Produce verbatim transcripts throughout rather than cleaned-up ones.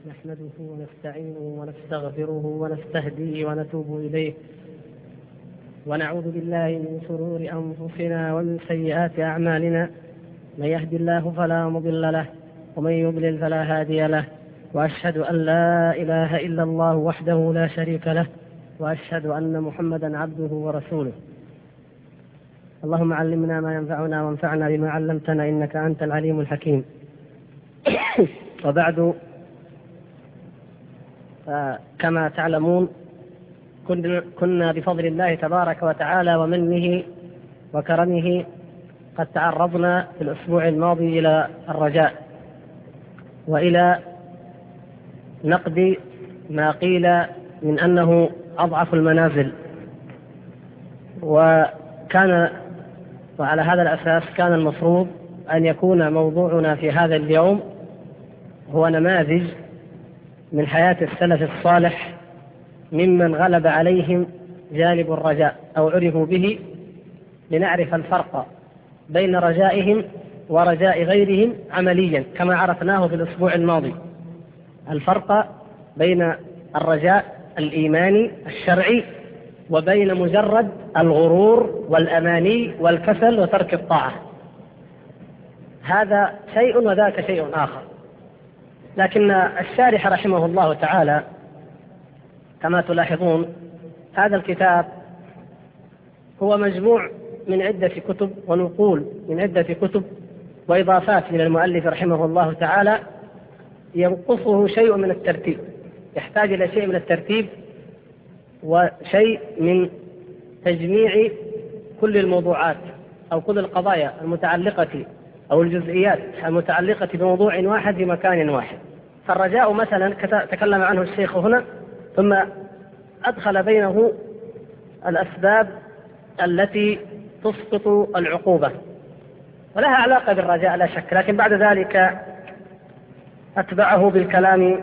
نحمده ونستعينه ونستغفره ونستهديه ونتوب إليه، ونعوذ بالله من شرور أنفسنا ومن سيئات أعمالنا. من يهد الله فلا مضل له، ومن يضلل فلا هادي له، وأشهد أن لا إله إلا الله وحده لا شريك له، وأشهد أن محمدا عبده ورسوله. اللهم علمنا ما ينفعنا وانفعنا بما علمتنا، إنك أنت العليم الحكيم. وبعد، كما تعلمون كنا بفضل الله تبارك وتعالى ومنه وكرمه قد تعرضنا في الأسبوع الماضي إلى الرجاء وإلى نقد ما قيل من أنه أضعف المنازل، وكان وعلى هذا الأساس كان المفروض أن يكون موضوعنا في هذا اليوم هو نماذج من حياة السلف الصالح ممن غلب عليهم جانب الرجاء أو عرفوا به، لنعرف الفرق بين رجائهم ورجاء غيرهم عمليا كما عرفناه في الأسبوع الماضي. الفرق بين الرجاء الإيماني الشرعي وبين مجرد الغرور والأماني والكسل وترك الطاعة، هذا شيء وذاك شيء آخر. لكن الشارح رحمه الله تعالى كما تلاحظون هذا الكتاب هو مجموع من عدة كتب ونقول من عدة كتب وإضافات من المؤلف رحمه الله تعالى، ينقصه شيء من الترتيب، يحتاج إلى شيء من الترتيب وشيء من تجميع كل الموضوعات أو كل القضايا المتعلقة أو الجزئيات المتعلقة بموضوع واحد في مكان واحد. فالرجاء مثلا تكلم عنه الشيخ هنا، ثم أدخل بينه الأسباب التي تسقط العقوبة، ولها علاقة بالرجاء لا شك، لكن بعد ذلك أتبعه بالكلام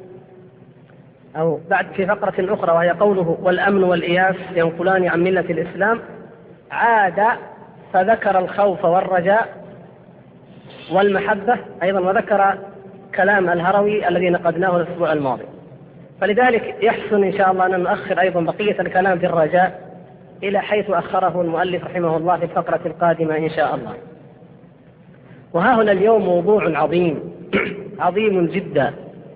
أو بعد في فقرة أخرى وهي قوله والأمن والإياس ينقلان عن ملة الإسلام، عاد فذكر الخوف والرجاء والمحبة أيضا، وذكر كلام الهروي الذي نقدناه الأسبوع الماضي. فلذلك يحسن إن شاء الله أن نؤخر أيضا بقية الكلام في الرجاء إلى حيث أخره المؤلف رحمه الله في الفقرة القادمة إن شاء الله. وها هنا اليوم موضوع عظيم عظيم جدا،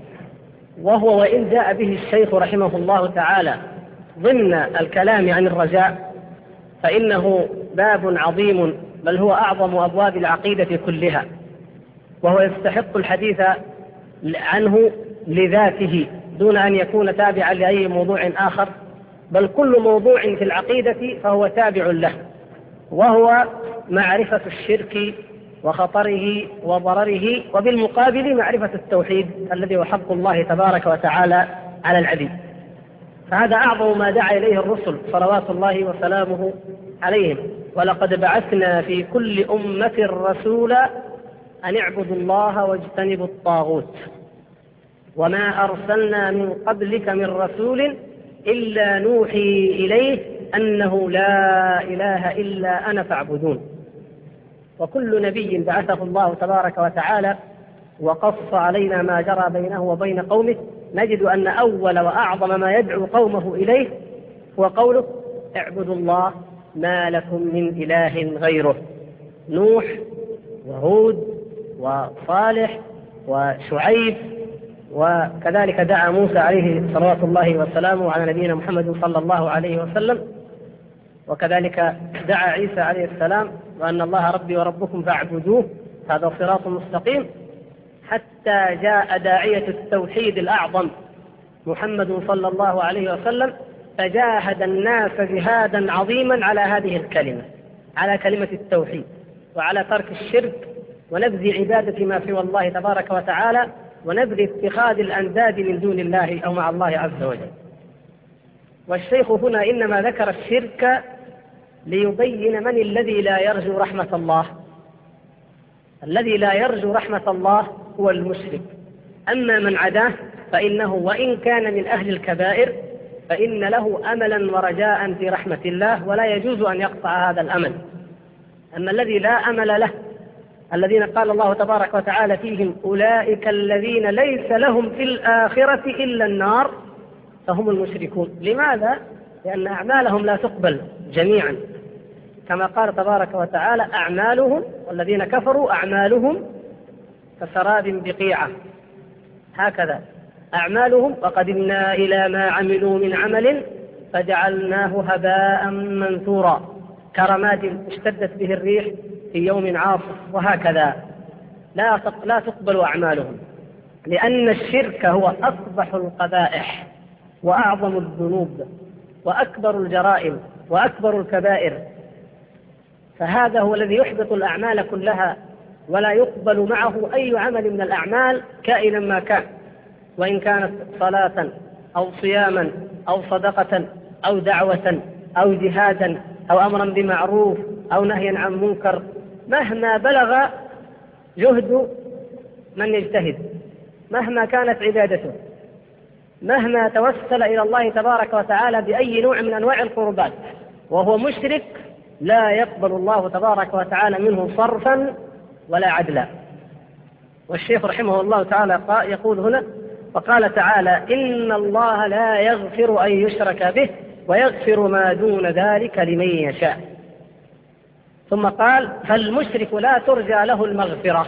وهو وإن جاء به الشيخ رحمه الله تعالى ضمن الكلام عن الرجاء فإنه باب عظيم، بل هو أعظم أبواب العقيدة كلها، وهو يستحق الحديث عنه لذاته دون أن يكون تابعا لأي موضوع آخر، بل كل موضوع في العقيدة فهو تابع له، وهو معرفة الشرك وخطره وضرره، وبالمقابل معرفة التوحيد الذي هو حق الله تبارك وتعالى على العبيد. فهذا أعظم ما دعا إليه الرسل صلوات الله وسلامه عليهم. ولقد بعثنا في كل أمة رسولا أن اعبدوا الله واجتنبوا الطاغوت وما أرسلنا من قبلك من رسول إلا نوحي إليه أنه لا إله إلا أنا فاعبدون. وكل نبي بعثه الله تبارك وتعالى وقص علينا ما جرى بينه وبين قومه، نجد أن أول وأعظم ما يدعو قومه إليه هو قوله اعبدوا الله ما لكم من إله غيره. نوح وهود وصالح وشعيب، وكذلك دعا موسى عليه صلوات الله وسلامه على نبينا محمد صلى الله عليه وسلم، وكذلك دعا عيسى عليه السلام وأن الله ربي وربكم فاعبدوه، هذا صراط مستقيم، حتى جاء داعية التوحيد الأعظم محمد صلى الله عليه وسلم فجاهد الناس جهادا عظيما على هذه الكلمة، على كلمة التوحيد، وعلى ترك الشرك ونبذ عبادة ما سوى الله تبارك وتعالى، ونبذ اتخاذ الأنداد من دون الله أو مع الله عز وجل. والشيخ هنا إنما ذكر الشرك ليبين من الذي لا يرجو رحمة الله. الذي لا يرجو رحمة الله هو المشرك، أما من عداه فإنه وإن كان من أهل الكبائر فإن له أملا ورجاء في رحمة الله، ولا يجوز أن يقطع هذا الأمل. أما الذي لا أمل له الذين قال الله تبارك وتعالى فيهم أولئك الذين ليس لهم في الآخرة إلا النار فهم المشركون. لماذا؟ لأن أعمالهم لا تقبل جميعا، كما قال تبارك وتعالى أعمالهم والذين كفروا أعمالهم كسراب بقيعة، هكذا أعمالهم وقدمنا إلى ما عملوا من عمل فجعلناه هباء منثورا كرماد اشتدت به الريح في يوم عاصف، وهكذا لا لا تقبل أعمالهم، لأن الشرك هو أقبح القبائح وأعظم الذنوب وأكبر الجرائم وأكبر الكبائر، فهذا هو الذي يحبط الأعمال كلها ولا يقبل معه أي عمل من الأعمال كائنا ما كان، وإن كانت صلاة أو صياما أو صدقة أو دعوة أو جهادا أو أمرا بمعروف أو نهيا عن منكر، مهما بلغ جهد من يجتهد، مهما كانت عبادته، مهما توسل إلى الله تبارك وتعالى بأي نوع من أنواع القربات وهو مشرك، لا يقبل الله تبارك وتعالى منه صرفا ولا عدلا. والشيخ رحمه الله تعالى يقول هنا وقال تعالى إن الله لا يغفر أن يشرك به ويغفر ما دون ذلك لمن يشاء. ثم قال فالمشرك لا ترجى له المغفرة،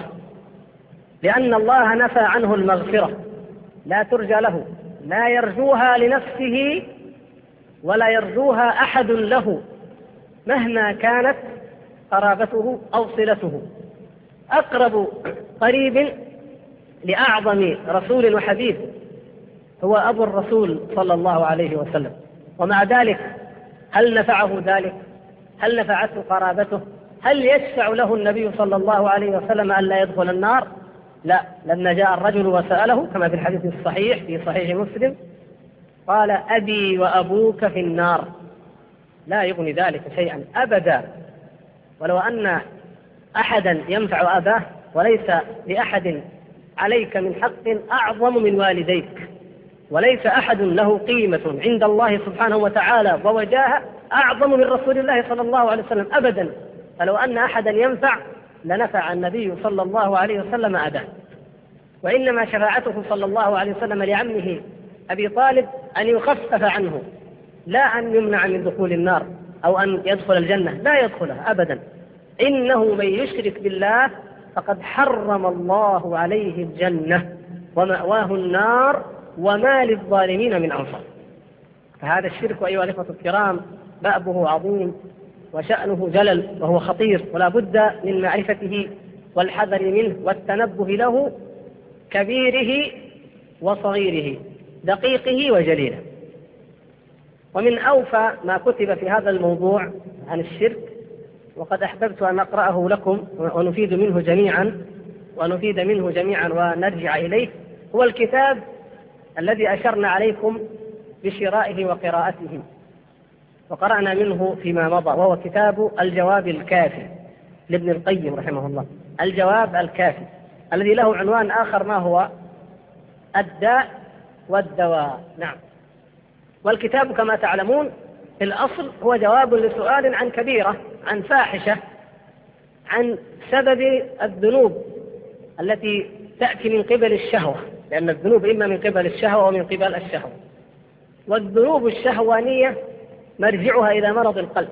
لأن الله نفى عنه المغفرة، لا ترجى له، لا يرجوها لنفسه ولا يرجوها أحد له مهما كانت قرابته أو صلته. أقرب قريب لأعظم رسول وحبيب هو أبو الرسول صلى الله عليه وسلم، ومع ذلك هل نفعه ذلك؟ هل نفعته قرابته؟ هل يشفع له النبي صلى الله عليه وسلم أن لا يدخل النار؟ لا. لما جاء الرجل وسأله كما في الحديث الصحيح في صحيح مسلم قال أبي وأبوك في النار، لا يغني ذلك شيئا أبدا. ولو أن أحدا ينفع أباه وليس لأحد عليك من حق أعظم من والديك، وليس أحد له قيمة عند الله سبحانه وتعالى ووجاهة أعظم من رسول الله صلى الله عليه وسلم أبدا. فلو أن أحدا ينفع لنفع النبي صلى الله عليه وسلم أباه. وإنما شفاعته صلى الله عليه وسلم لعمه أبي طالب أن يخفف عنه، لا أن يمنع من دخول النار أو أن يدخل الجنة، لا يدخلها أبدا. إنه من يشرك بالله فقد حرم الله عليه الجنة ومأواه النار وما للظالمين من أنصار. فهذا الشرك أيها الإخوة الكرام بأبه عظيم وشأنه جلل وهو خطير، ولا بد من معرفته والحذر منه والتنبه له، كبيره وصغيره، دقيقه وجليله. ومن أوفى ما كتب في هذا الموضوع عن الشرك، وقد أحببت أن أقرأه لكم ونفيد منه جميعا ونفيد منه جميعا ونرجع إليه، هو الكتاب الذي أشرنا عليكم بشرائه وقراءته وقرأنا منه فيما مضى، وهو كتاب الجواب الكافي لابن القيم رحمه الله. الجواب الكافي الذي له عنوان آخر ما هو الداء والدواء. نعم. والكتاب كما تعلمون في الأصل هو جواب لسؤال عن كبيرة، عن فاحشة، عن سبب الذنوب التي تأتي من قبل الشهوة، لأن الذنوب إما من قبل الشهوة ومن قبل الشهوة. والذنوب الشهوانية مرجعها إلى مرض القلب،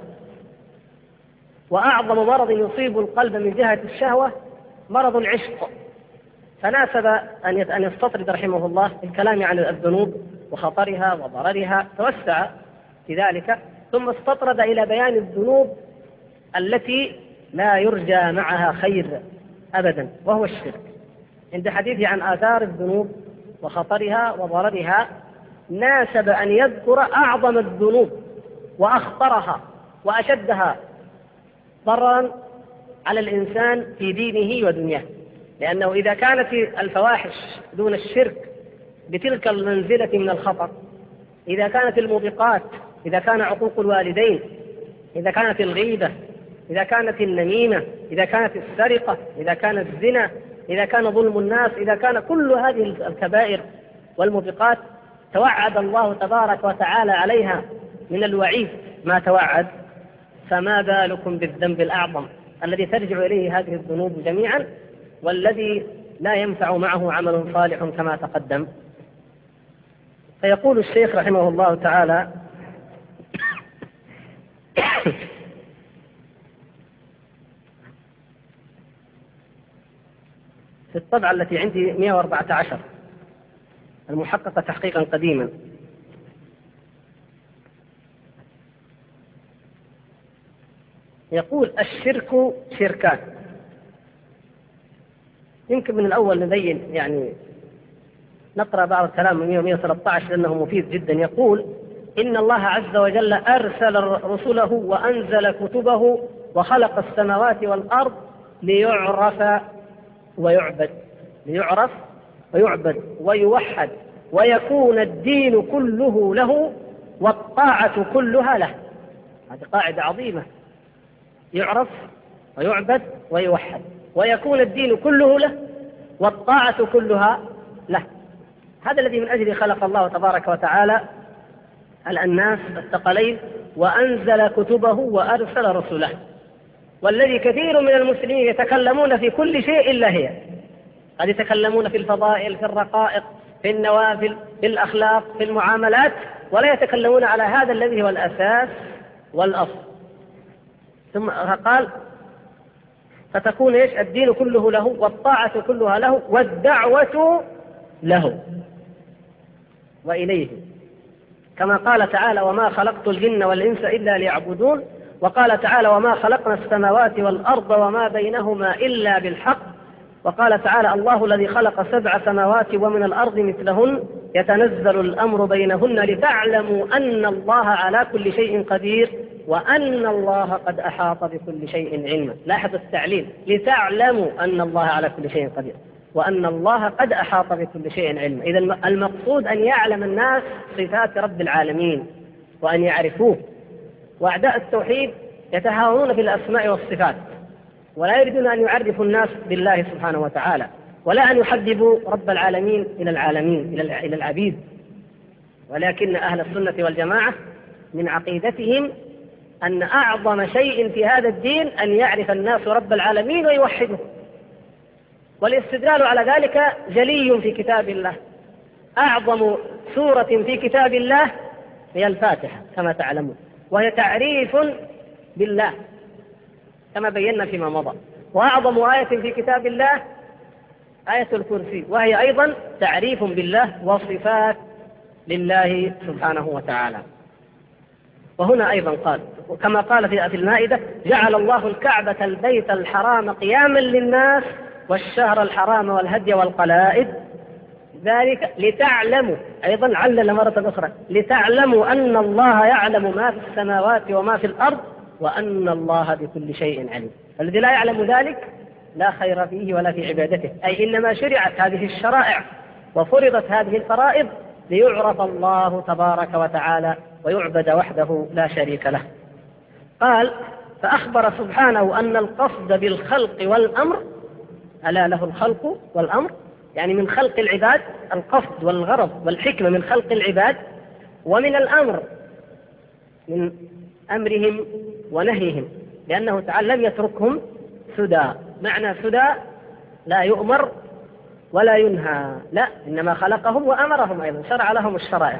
وأعظم مرض يصيب القلب من جهة الشهوة مرض العشق. فناسب أن يستطرد رحمه الله الكلام عن الذنوب وخطرها وضررها، توسع في ذلك، ثم استطرد إلى بيان الذنوب التي لا يرجى معها خير أبدا، وهو الشرك. عند حديثه عن آثار الذنوب وخطرها وضررها ناسب أن يذكر أعظم الذنوب وأخطرها وأشدها ضررا على الإنسان في دينه ودنياه، لأنه إذا كانت الفواحش دون الشرك بتلك المنزلة من الخطر، إذا كانت الموبقات، إذا كان عقوق الوالدين، إذا كانت الغيبة، إذا كانت النميمة، إذا كانت السرقة، إذا كان الزنا، إذا كان ظلم الناس، إذا كان كل هذه الكبائر والموبقات توعد الله تبارك وتعالى عليها من الوعيد ما توعد، فما بالكم بالذنب الأعظم الذي ترجع إليه هذه الذنوب جميعا، والذي لا ينفع معه عمل صالح كما تقدم. فيقول الشيخ رحمه الله تعالى: في الطبعة التي عندي مئة وأربعة عشر المحققة تحقيقا قديما، يقول: الشرك شركان. يمكن من الأول نبين، يعني نقرأ بعض الكلام من مئة وثلاثة عشر لأنه مفيد جدا. يقول: إن الله عز وجل أرسل رسله وأنزل كتبه وخلق السماوات والأرض ليعرف ويعبد، ليعرف ويعبد ويوحد، ويكون الدين كله له والطاعة كلها له. هذه قاعدة عظيمة: يعرف ويعبد ويوحد، ويكون الدين كله له والطاعة كلها له. هذا الذي من أجله خلق الله تبارك وتعالى الناس الثقلين وأنزل كتبه وأرسل رسله، والذي كثير من المسلمين يتكلمون في كل شيء إلا هي. قد يتكلمون في الفضائل، في الرقائق، في النوافل، في الأخلاق، في المعاملات، ولا يتكلمون على هذا الذي هو الأساس والأصل. ثم قال: فتكون إيش؟ الدين كله له والطاعة كلها له والدعوة له وإليه، كما قال تعالى: وما خلقت الجن والإنس إلا ليعبدون. وقال تعالى: وما خلقنا السماوات والأرض وما بينهما إلا بالحق. وقال تعالى: الله الذي خلق سبع سماوات ومن الأرض مثلهن يتنزل الأمر بينهن لتعلموا أن الله على كل شيء قدير وأن الله قد أحاط بكل شيء علما. لاحظ التعليل: لتعلموا أن الله على كل شيء قدير وأن الله قد أحاط بكل شيء علما. إذا المقصود أن يعلم الناس صفات رب العالمين وأن يعرفوه. وأعداء التوحيد يتهاونون في الأسماء والصفات، ولا يريدون أن يعرفوا الناس بالله سبحانه وتعالى، ولا أن يحببوا رب العالمين إلى العالمين إلى العبيد. ولكن أهل السنة والجماعة من عقيدتهم أن أعظم شيء في هذا الدين أن يعرف الناس رب العالمين ويوحده. والاستدلال على ذلك جلي في كتاب الله. أعظم سورة في كتاب الله هي الفاتحة كما تعلمون، وهي تعريف بالله كما بينا فيما مضى. وأعظم آية في كتاب الله آية الكرسي، وهي أيضا تعريف بالله وصفات لله سبحانه وتعالى. وهنا أيضا قال كما قال في المائدة: جعل الله الكعبة البيت الحرام قياما للناس والشهر الحرام والهدي والقلائد ذلك لتعلموا. أيضا علل مرة أخرى: لتعلموا أن الله يعلم ما في السماوات وما في الأرض وأن الله بكل شيء عليم. الذي لا يعلم ذلك لا خير فيه ولا في عبادته، أي إنما شرعت هذه الشرائع وفرضت هذه الفرائض ليعرف الله تبارك وتعالى ويعبد وحده لا شريك له. قال: فأخبر سبحانه أن القصد بالخلق والأمر، ألا له الخلق والأمر، يعني من خلق العباد القصد والغرض والحكمة من خلق العباد، ومن الأمر من أمرهم ونهيهم، لأنه تعالى لم يتركهم سدى. معنى سدى لا يؤمر ولا ينهى، لا، إنما خلقهم وأمرهم أيضا، شرع لهم الشرائع.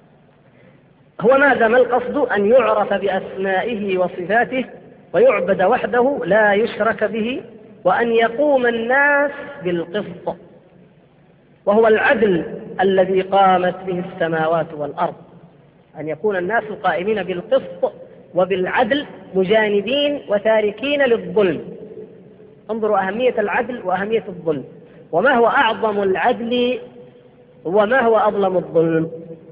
هو ماذا؟ ما القصد؟ أن يعرف بأسمائه وصفاته ويعبد وحده لا يشرك به، وأن يقوم الناس بالقسط، وهو العدل الذي قامت به السماوات والأرض. أن يكون الناس قائمين بالقسط وبالعدل مجانبين وتاركين للظلم. انظروا أهمية العدل وأهمية الظلم، وما هو أعظم العدل وما هو أظلم الظلم.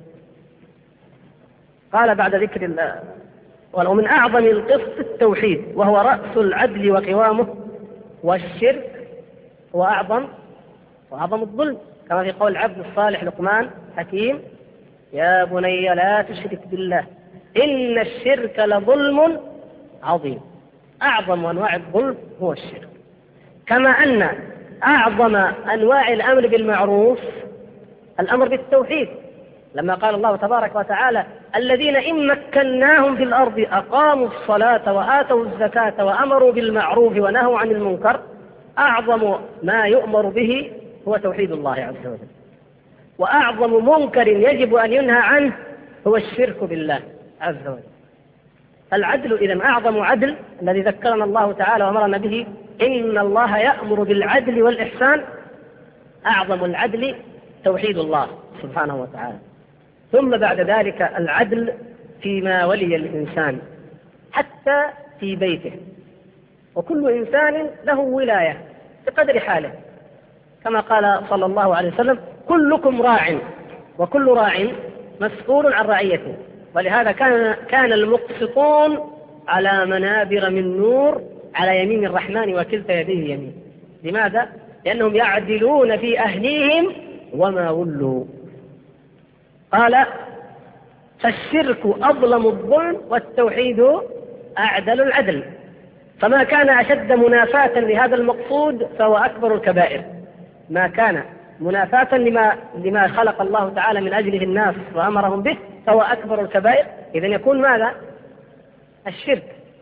قال بعد ذكر الله: ومن أعظم القسط التوحيد وهو رأس العدل وقوامه، والشرك هو أعظم وأعظم الظلم، كما في قول العبد الصالح لقمان حكيم: يا بني لا تشرك بالله إن الشرك لظلم عظيم. أعظم أنواع الظلم هو الشرك. كما أن أعظم أنواع الأمر بالمعروف الأمر بالتوحيد، لما قال الله تبارك وتعالى الذين إن مكناهم في الأرض أقاموا الصلاة وآتوا الزكاة وأمروا بالمعروف ونهوا عن المنكر، أعظم ما يؤمر به هو توحيد الله عز وجل، وأعظم منكر يجب أن ينهى عنه هو الشرك بالله عز وجل. العدل إذن أعظم عدل الذي ذكرنا الله تعالى وأمرنا به، إن الله يأمر بالعدل والإحسان، أعظم العدل توحيد الله سبحانه وتعالى. ثم بعد ذلك العدل فيما ولي الإنسان حتى في بيته، وكل إنسان له ولاية بقدر حاله، كما قال صلى الله عليه وسلم كلكم راع وكل راع مسؤول عن رعيته. ولهذا كان كان المقسطون على منابر من نور على يمين الرحمن وكلتا يديه يمين. لماذا؟ لأنهم يعدلون في أهليهم وما ولوا. قال فالشرك أظلم الظلم والتوحيد أعدل العدل، فما كان أشد منافاة لهذا المقصود فهو أكبر الكبائر. ما كان منافاة لما, لما خلق الله تعالى من أجله الناس وأمرهم به فهو أكبر الكبائر. إذن يكون ماذا؟ الشرك.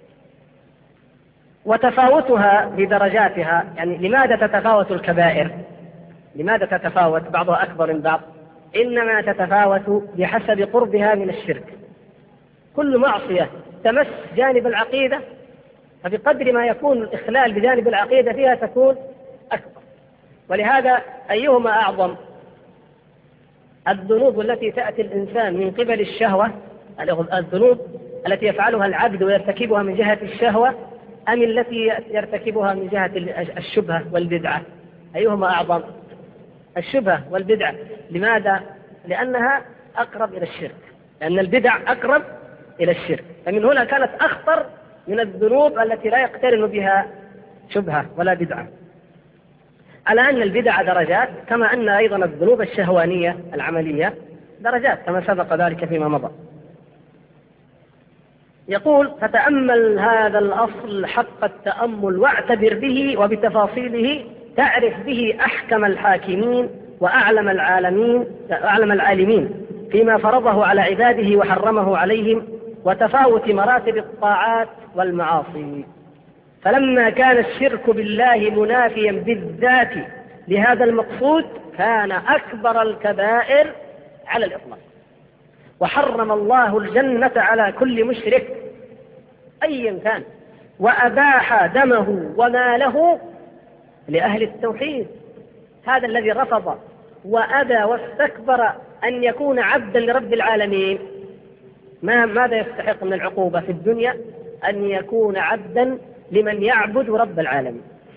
وتفاوتها بدرجاتها، يعني لماذا تتفاوت الكبائر؟ لماذا تتفاوت بعضها أكبر من بعض؟ إنما تتفاوت بحسب قربها من الشرك. كل معصية تمس جانب العقيدة فبقدر ما يكون الإخلال بجانب العقيدة فيها تكون أكبر. ولهذا أيهما أعظم، الذنوب التي تأتي الإنسان من قبل الشهوة، الذنوب التي يفعلها العبد ويرتكبها من جهة الشهوة، أم التي يرتكبها من جهة الشبهة والبدعة؟ أيهما أعظم؟ الشبهة والبدعة. لماذا؟ لأنها أقرب إلى الشرك، لأن البدع أقرب إلى الشرك، فمن هنا كانت أخطر من الذنوب التي لا يقترن بها شبهة ولا بدعة. على أن البدع درجات، كما أن أيضا الذنوب الشهوانية العملية درجات كما سبق ذلك فيما مضى. يقول فتأمل هذا الأصل حق التأمل واعتبر به وبتفاصيله تعرف به أحكم الحاكمين وأعلم العالمين أعلم العالمين فيما فرضه على عباده وحرمه عليهم، وتفاوت مراتب الطاعات والمعاصي. فلما كان الشرك بالله منافيا بالذات لهذا المقصود كان أكبر الكبائر على الإطلاق، وحرم الله الجنة على كل مشرك أيا كان، وأباح دمه وماله لأهل التوحيد. هذا الذي رفض وأبى واستكبر أن يكون عبدا لرب العالمين، ما ماذا يستحق من العقوبة في الدنيا؟ أن يكون عبدا لمن يعبد رب العالمين.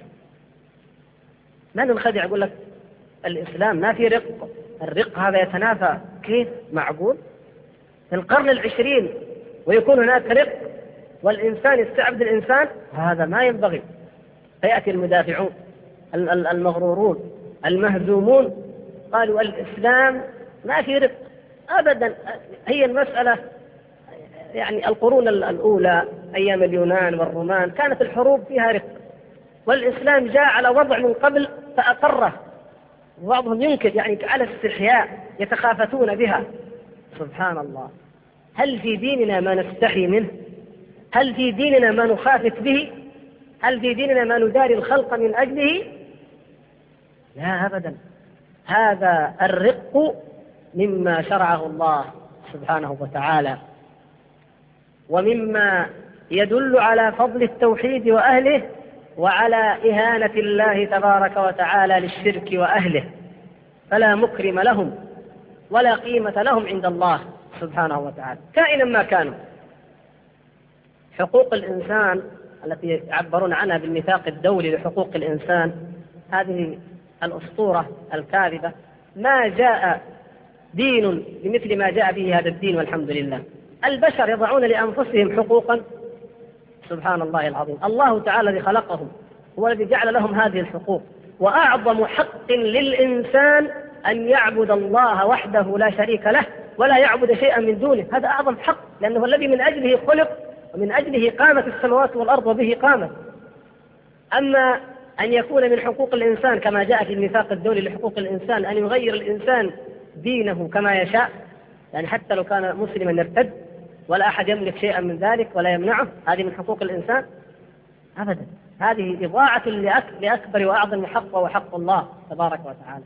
ما ننخدع يقول لك الإسلام ما في رق، الرق هذا يتنافى، كيف معقول؟ في القرن العشرين ويكون هناك رق والإنسان يستعبد الإنسان؟ هذا ما ينبغي. فيأتي المدافعون المغرورون المهزومون قالوا الإسلام ما في رق أبدا. هي المسألة يعني القرون الأولى أيام اليونان والرومان كانت الحروب فيها رق، والإسلام جاء على وضع من قبل فأقره، وبعضهم ينكر يعني على استحياء يتخافتون بها. سبحان الله، هل في ديننا ما نستحي منه؟ هل في ديننا ما نخافت به؟ هل في ديننا ما نداري الخلق من أجله؟ لا أبدا. هذا الرق مما شرعه الله سبحانه وتعالى، ومما يدل على فضل التوحيد وأهله وعلى إهانة الله تبارك وتعالى للشرك وأهله، فلا مكرم لهم ولا قيمة لهم عند الله سبحانه وتعالى كائنا ما كانوا. حقوق الإنسان التي يعبرون عنها بالميثاق الدولي لحقوق الإنسان، هذه الأسطورة الكاذبة، ما جاء دين بمثل ما جاء به هذا الدين والحمد لله. البشر يضعون لأنفسهم حقوقا، سبحان الله العظيم. الله تعالى الذي خلقهم هو الذي جعل لهم هذه الحقوق، وأعظم حق للإنسان أن يعبد الله وحده لا شريك له ولا يعبد شيئا من دونه. هذا أعظم حق، لأنه الذي من أجله خلق ومن أجله قامت السماوات والأرض وبه قامت. أما أن يكون من حقوق الإنسان كما جاء في الميثاق الدولي لحقوق الإنسان أن يغير الإنسان دينه كما يشاء، يعني حتى لو كان مسلما ارتد ولا أحد يملك شيئا من ذلك ولا يمنعه، هذه من حقوق الإنسان؟ أبدا، هذه إضاعة لأكبر وأعظم حق وهو حق الله تبارك وتعالى.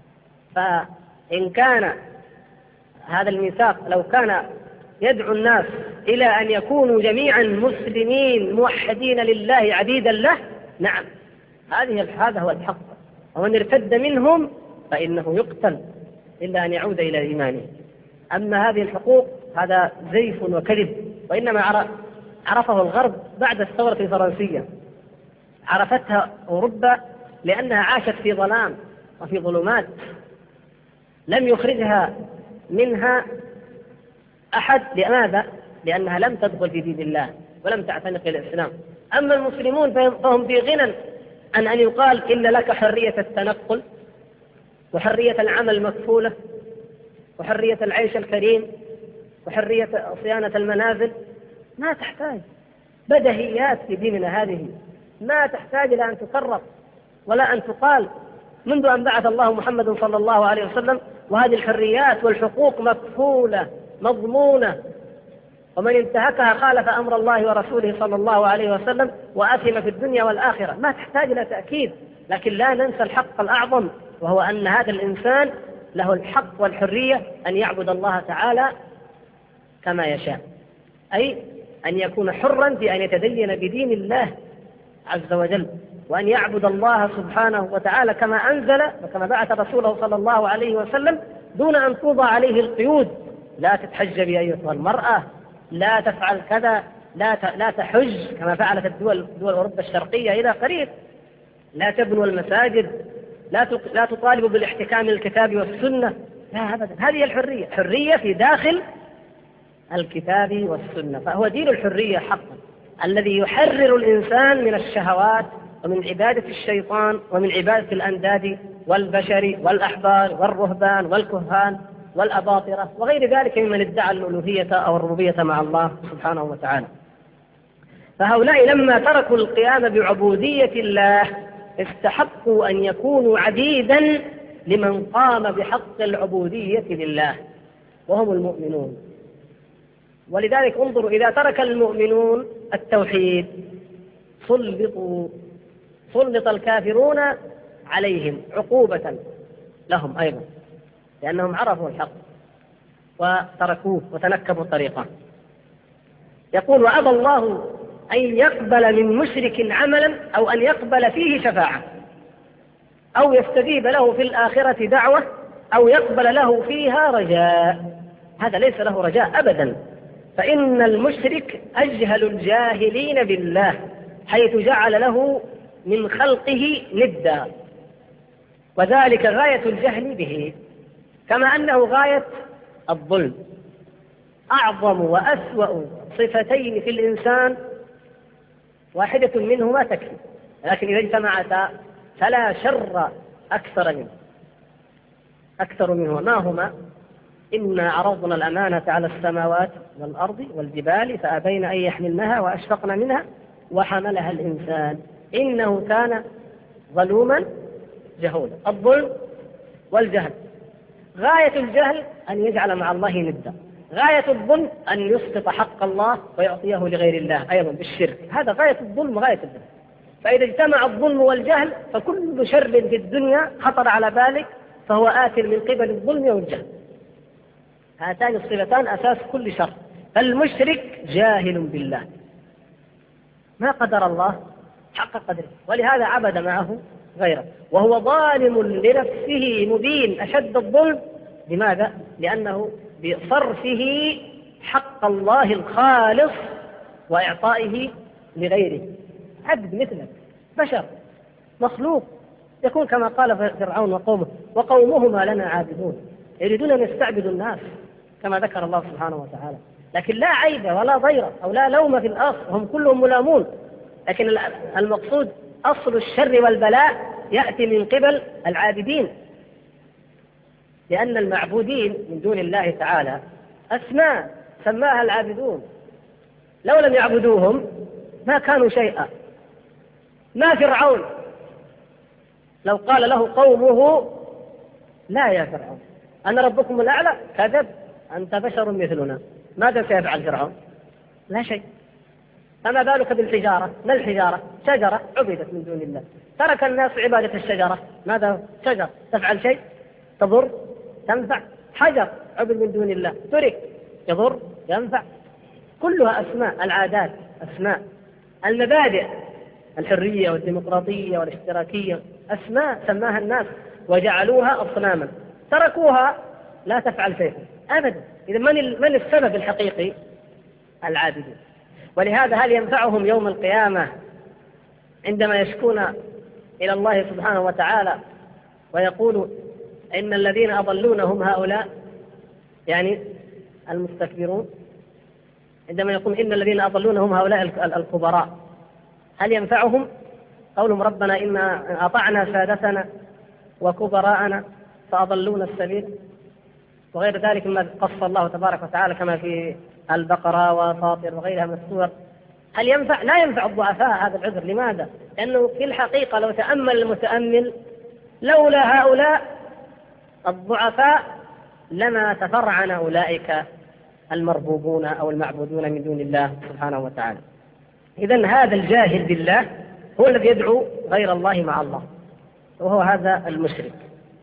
فإن كان هذا الميثاق لو كان يدعو الناس إلى أن يكونوا جميعا مسلمين موحدين لله عبيدا له، نعم هذه هذا هو الحق، ومن ارتد منهم فإنه يقتل إلا أن يعود إلى إيمانه. أما هذه الحقوق هذا زيف وكذب، وإنما عرفه الغرب بعد الثورة الفرنسية، عرفتها أوروبا لأنها عاشت في ظلام وفي ظلمات لم يخرجها منها أحد. لماذا؟ لأنها لم تدخل في دين الله ولم تعتنق الإسلام. أما المسلمون فهم في غنى عن أن يقال إن لك حرية التنقل وحرية العمل المكفولة وحرية العيش الكريم وحرية صيانة المنازل. ما تحتاج، بدهيات في ديننا هذه ما تحتاج إلى أن تكرر ولا أن تقال منذ أن بعث الله محمد صلى الله عليه وسلم، وهذه الحريات والحقوق مكفولة مضمونة، ومن انتهكها خالف أمر الله ورسوله صلى الله عليه وسلم وأثم في الدنيا والآخرة. ما تحتاج إلى تأكيد، لكن لا ننسى الحق الأعظم، وهو أن هذا الإنسان له الحق والحرية أن يعبد الله تعالى كما يشاء، أي أن يكون حرا في أن يتدين بدين الله عز وجل، وأن يعبد الله سبحانه وتعالى كما أنزل وكما بعث رسوله صلى الله عليه وسلم، دون أن توضع عليه القيود. لا تتحجبي أيتها المرأة، لا تفعل كذا، لا لا تحج كما فعلت الدول دول أوروبا الشرقية إلى قريب، لا تبنوا المساجد، لا لا تطالبوا بالاحتكام للكتاب والسنة، لا أبدا. هذه الحرية، حرية في داخل الكتاب والسنة، فهو دين الحرية حقا الذي يحرر الإنسان من الشهوات ومن عبادة الشيطان ومن عبادة الأنداد والبشر والأحبار والرهبان والكهان والأباطرة وغير ذلك ممن ادعى الألوهية أو الربوبية مع الله سبحانه وتعالى. فهؤلاء لما تركوا القيام بعبودية الله استحقوا أن يكونوا عبيدا لمن قام بحق العبودية لله، وهم المؤمنون. ولذلك انظروا، إذا ترك المؤمنون التوحيد سلطوا سلط الكافرون عليهم عقوبة لهم أيضا، لأنهم عرفوا الحق وتركوه وتنكبوا طريقه. يقول: وأبى الله أن يقبل من مشرك عملا أو أن يقبل فيه شفاعة أو يستجيب له في الآخرة دعوة أو يقبل له فيها رجاء. هذا ليس له رجاء أبدا، فإن المشرك أجهل الجاهلين بالله، حيث جعل له من خلقه ندا، وذلك غاية الجهل به، كما أنه غاية الظلم. أعظم وأسوأ صفتين في الإنسان واحدة منهما تكفي، لكن إذا اجتمعتا فلا شر أكثر منه أكثر منه ما هما؟ إنا عرضنا الأمانة على السماوات والأرض والجبال فأبين أن يحملنها وأشفقن منها وحملها الإنسان إنه كان ظلوما جهولا. الظلم والجهل، غاية الجهل أن يجعل مع الله ندا، غاية الظلم أن يسقط حق الله ويعطيه لغير الله أيضا بالشرك. هذا غاية الظلم وغاية الجهل. فإذا اجتمع الظلم والجهل فكل شر في الدنيا خطر على بالك فهو آت من قبل الظلم والجهل. هاتان الصفتان أساس كل شر. فالمشرك جاهل بالله، ما قدر الله حق قدره، ولهذا عبد معه غيره، وهو ظالم لنفسه مبين أشد الظلم. لماذا؟ لأنه بصرفه حق الله الخالص وإعطائه لغيره. عبد مثلك، بشر مخلوق، يكون كما قال فرعون وقومه: وقومهما لنا عابدون، يريدون أن يستعبدوا الناس كما ذكر الله سبحانه وتعالى، لكن لا عيب ولا ضير أو لا لوم في الأصل، هم كلهم ملامون، لكن المقصود أصل الشر والبلاء يأتي من قبل العابدين، لأن المعبودين من دون الله تعالى أسماء سماها العابدون، لو لم يعبدوهم ما كانوا شيئا. ما فرعون لو قال له قومه: لا يا فرعون أنا ربكم الأعلى، كذب، أنت بشر مثلنا، ماذا سيفعل فرعون؟ لا شيء. فما بالك بالحجارة؟ ما الحجارة؟ شجرة عبدت من دون الله، ترك الناس عبادة الشجرة، ماذا؟ شجر تفعل شيء؟ تضر؟ تنفع؟ حجر عبد من دون الله ترك، يضر؟ ينفع؟ كلها أسماء، العادات أسماء، المبادئ الحرية والديمقراطية والاشتراكية أسماء سماها الناس وجعلوها أصناما، تركوها لا تفعل شيء أبدا. إذا من من السبب الحقيقي؟ العابدين. ولهذا هل ينفعهم يوم القيامة عندما يشكون إلى الله سبحانه وتعالى ويقولوا إن الذين أضلون هم هؤلاء، يعني المستكبرون، عندما يقول إن الذين أضلون هم هؤلاء الكبراء، هل ينفعهم قولهم ربنا إنا أطعنا سادتنا وكبراءنا فأضلونا السبيل وغير ذلك مما قص الله تبارك وتعالى كما في البقرة وفاطر وغيرها من السور؟ هل ينفع؟ لا ينفع الضعفاء هذا العذر. لماذا؟ لأنه في الحقيقة لو تأمل المتأمل لولا هؤلاء الضعفاء لما تفرعن أولئك المربوبون أو المعبودون من دون الله سبحانه وتعالى. إذن هذا الجاهل بالله هو الذي يدعو غير الله مع الله، وهو هذا المشرك.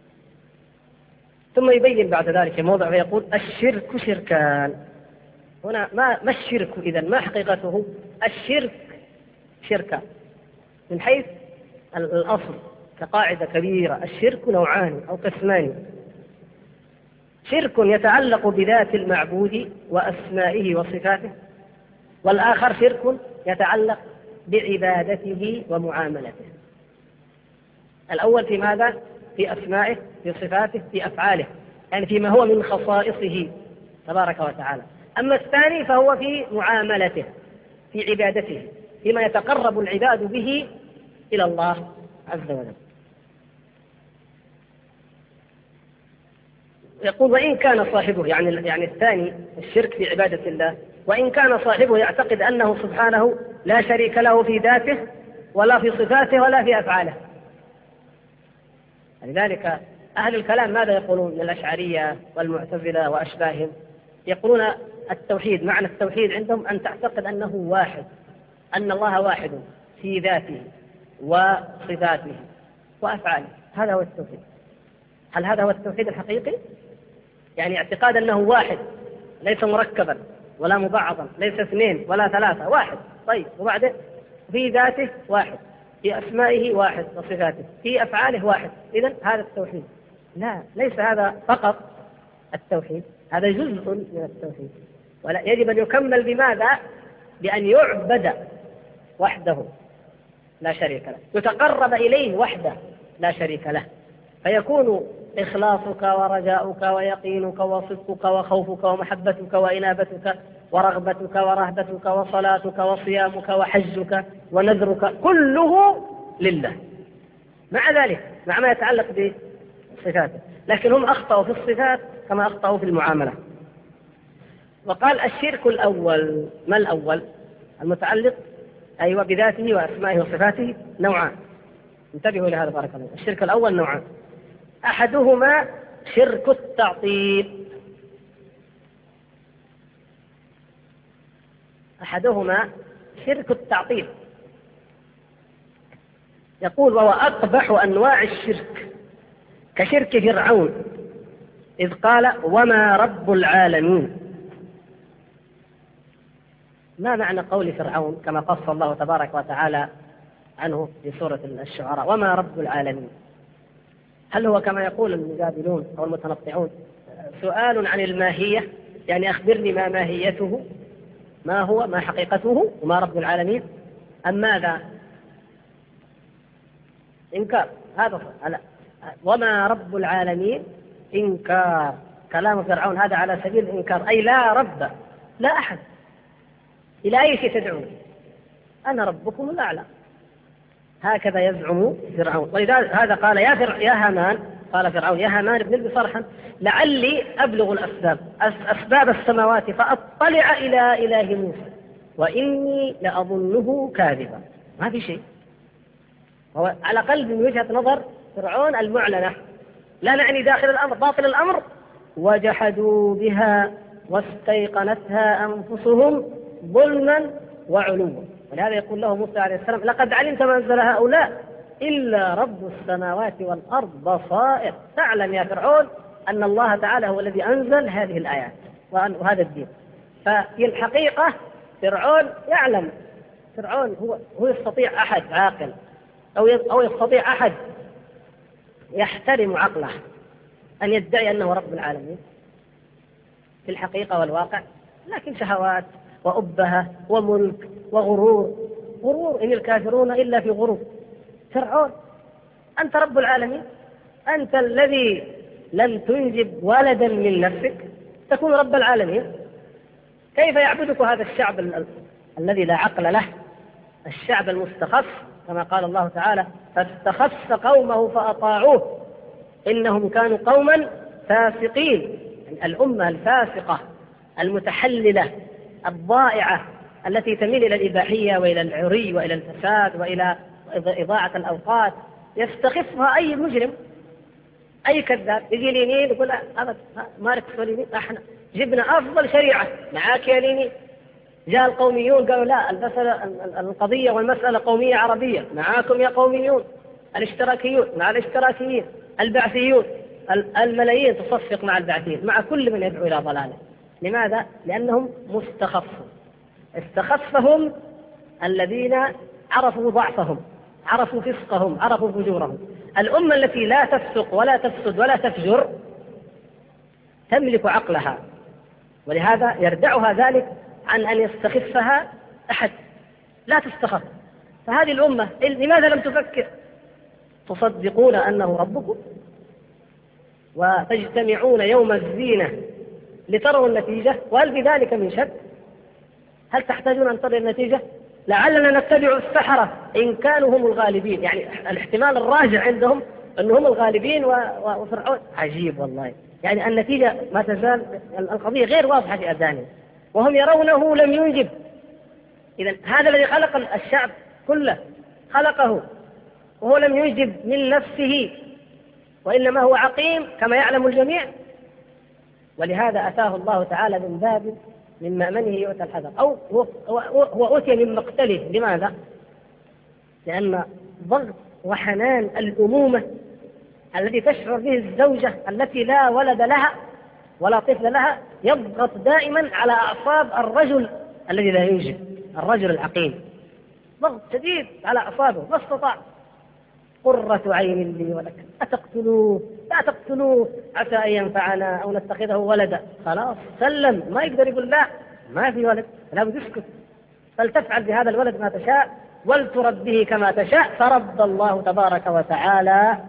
ثم يبين بعد ذلك موضع فيقول الشرك شركان. هنا ما ما الشرك إذن؟ ما حقيقته؟ الشرك شركان من حيث الأصل كقاعدة كبيرة. الشرك نوعان أو قسمان: شرك يتعلق بذات المعبود وأسمائه وصفاته، والآخر شرك يتعلق بعبادته ومعاملته. الأول في ماذا؟ في أسمائه، في صفاته، في أفعاله، يعني فيما هو من خصائصه تبارك وتعالى. أما الثاني فهو في معاملته، في عبادته، فيما يتقرب العباد به إلى الله عز وجل. يقول وإن كان صاحبه، يعني يعني الثاني الشرك في عبادة الله، وإن كان صاحبه يعتقد أنه سبحانه لا شريك له في ذاته ولا في صفاته ولا في أفعاله. لذلك أهل الكلام ماذا يقولون من الأشعرية والمعتزلة وأشباههم؟ يقولون التوحيد، معنى التوحيد عندهم أن تعتقد أنه واحد، أن الله واحد في ذاته وصفاته وأفعاله. هذا هو التوحيد. هل هذا هو التوحيد الحقيقي؟ يعني اعتقاد أنه واحد، ليس مركبا ولا مبعضا، ليس اثنين ولا ثلاثة، واحد. طيب وبعده في ذاته واحد، في أسمائه واحد وصفاته، في أفعاله واحد. إذن هذا التوحيد. لا، ليس هذا فقط التوحيد، هذا جزء من التوحيد، ولا يجب أن يكمل بماذا؟ بأن يعبد وحده لا شريك له، يتقرب إليه وحده لا شريك له، فيكون إخلاصك ورجاؤك ويقينك وصدقك وخوفك ومحبتك وإنابتك ورغبتك ورهبتك وصلاتك وصيامك وحجك ونذرك كله لله، مع ذلك مع ما يتعلق بصفاته. لكن هم أخطأوا في الصفات كما أخطأوا في المعاملة. وقال الشرك الأول. ما الأول؟ المتعلق أيوة بذاته وأسمائه وصفاته نوعان. انتبهوا لهذا بارك الله. الشرك الأول نوعان: أحدهما شرك التعطيل. أحدهما شرك التعطيل. يقول وهو أقبح أنواع الشرك، كشرك فرعون إذ قال وما رب العالمين. ما معنى قول فرعون كما قص الله تبارك وتعالى عنه في سورة الشعراء وما رب العالمين؟ هل هو كما يقول المجادلون أو المتنطعون سؤال عن الماهية، يعني أخبرني ما ماهيته، ما هو ما حقيقته وما رب العالمين، أم ماذا؟ إنكار. هذا لا. وما رب العالمين إنكار. كلام فرعون هذا على سبيل الإنكار، أي لا رب، لا أحد. إلى أي شيء تدعون؟ أنا ربكم الأعلى، هكذا يزعم فرعون. ولذلك هذا قال يا فرع يا هامان، قال فرعون يا هامان ابن لي صرحا لعلي أبلغ الأسباب أسباب السماوات فأطلع إلى إله موسى وإني لأظنه كاذبا. ما في شيء. هو على الأقل من وجهة نظر فرعون المعلنة، لا نعني داخل الأمر، باطل الأمر وجحدوا بها واستيقنتها أنفسهم ظلما وعلوا. ولهذا يقول له موسى عليه السلام لقد علمت ما أنزل هؤلاء إلا رب السماوات والأرض بصائر. تعلم يا فرعون أن الله تعالى هو الذي أنزل هذه الآيات وهذا الدين. ففي الحقيقة فرعون يعلم، فرعون هو هو يستطيع أحد عاقل أو أو يستطيع أحد يحترم عقله أن يدعي أنه رب العالمين في الحقيقة والواقع، لكن شهوات وأبهة وملك وغرور. غرور إن الكافرون إلا في غرور. فرعون أنت رب العالمين، أنت الذي لم تنجب ولدا من نفسك تكون رب العالمين. كيف يعبدك هذا الشعب ال- ال- الذي لا عقل له، الشعب المستخف كما قال الله تعالى فاستخف قومه فأطاعوه إنهم كانوا قوما فاسقين. الأمة الفاسقة المتحللة الضائعة التي تميل إلى الإباحية وإلى العري وإلى الفساد وإلى إضاعة الأوقات يستخفها أي مجرم أي كذاب. يجي اليمين يقول هذا ماركس واليمين احنا جبنا أفضل شريعة معاك يا اليمين. جاء القوميون قالوا لا المسألة القضية والمسألة قومية عربية معاكم يا قوميون. الاشتراكيون مع الاشتراكيين، البعثيون الملايين تصفق مع البعثيين، مع كل من يدعو إلى ضلاله. لماذا؟ لأنهم مستخفون. استخفهم الذين عرفوا ضعفهم، عرفوا فسقهم، عرفوا فجورهم. الأمة التي لا تفسق ولا تفسد ولا تفجر تملك عقلها، ولهذا يردعها ذلك عن أن يستخفها أحد. لا تستخف. فهذه الأمة لماذا لم تفكر؟ تصدقون أنه ربكم وتجتمعون يوم الزينة لتروا النتيجة وهل بذلك من شك؟ هل تحتاجون أن تروا النتيجة؟ لعلنا نتبع السحرة إن كانوا هم الغالبين. يعني الاحتمال الراجع عندهم أنهم الغالبين وفرعون. عجيب والله. يعني النتيجة ما تزال القضية غير واضحة في أذهانهم وهم يرونه لم ينجب. إذن هذا الذي خلق الشعب كله خلقه وهو لم ينجب من نفسه وإنما هو عقيم كما يعلم الجميع. ولهذا أتاه الله تعالى من باب من مأمنه يؤتى الحذر أو هو, هو أتي من مقتله. لماذا؟ لأن ضغط وحنان الأمومة الذي تشعر به الزوجة التي لا ولد لها ولا طفل لها يضغط دائما على أعصاب الرجل الذي لا ينجب، الرجل العقيم. ضغط شديد على أعصابه ما استطاع. قرة عين لي ولك أتقتلوه لا تقتلوه عسى أن ينفعنا أو نتخذه ولدا. خلاص سلم، ما يقدر يقول لا ما في ولد، لا بد يسكت. فلتفعل بهذا الولد ما تشاء ولتربه كما تشاء. فرد الله تبارك وتعالى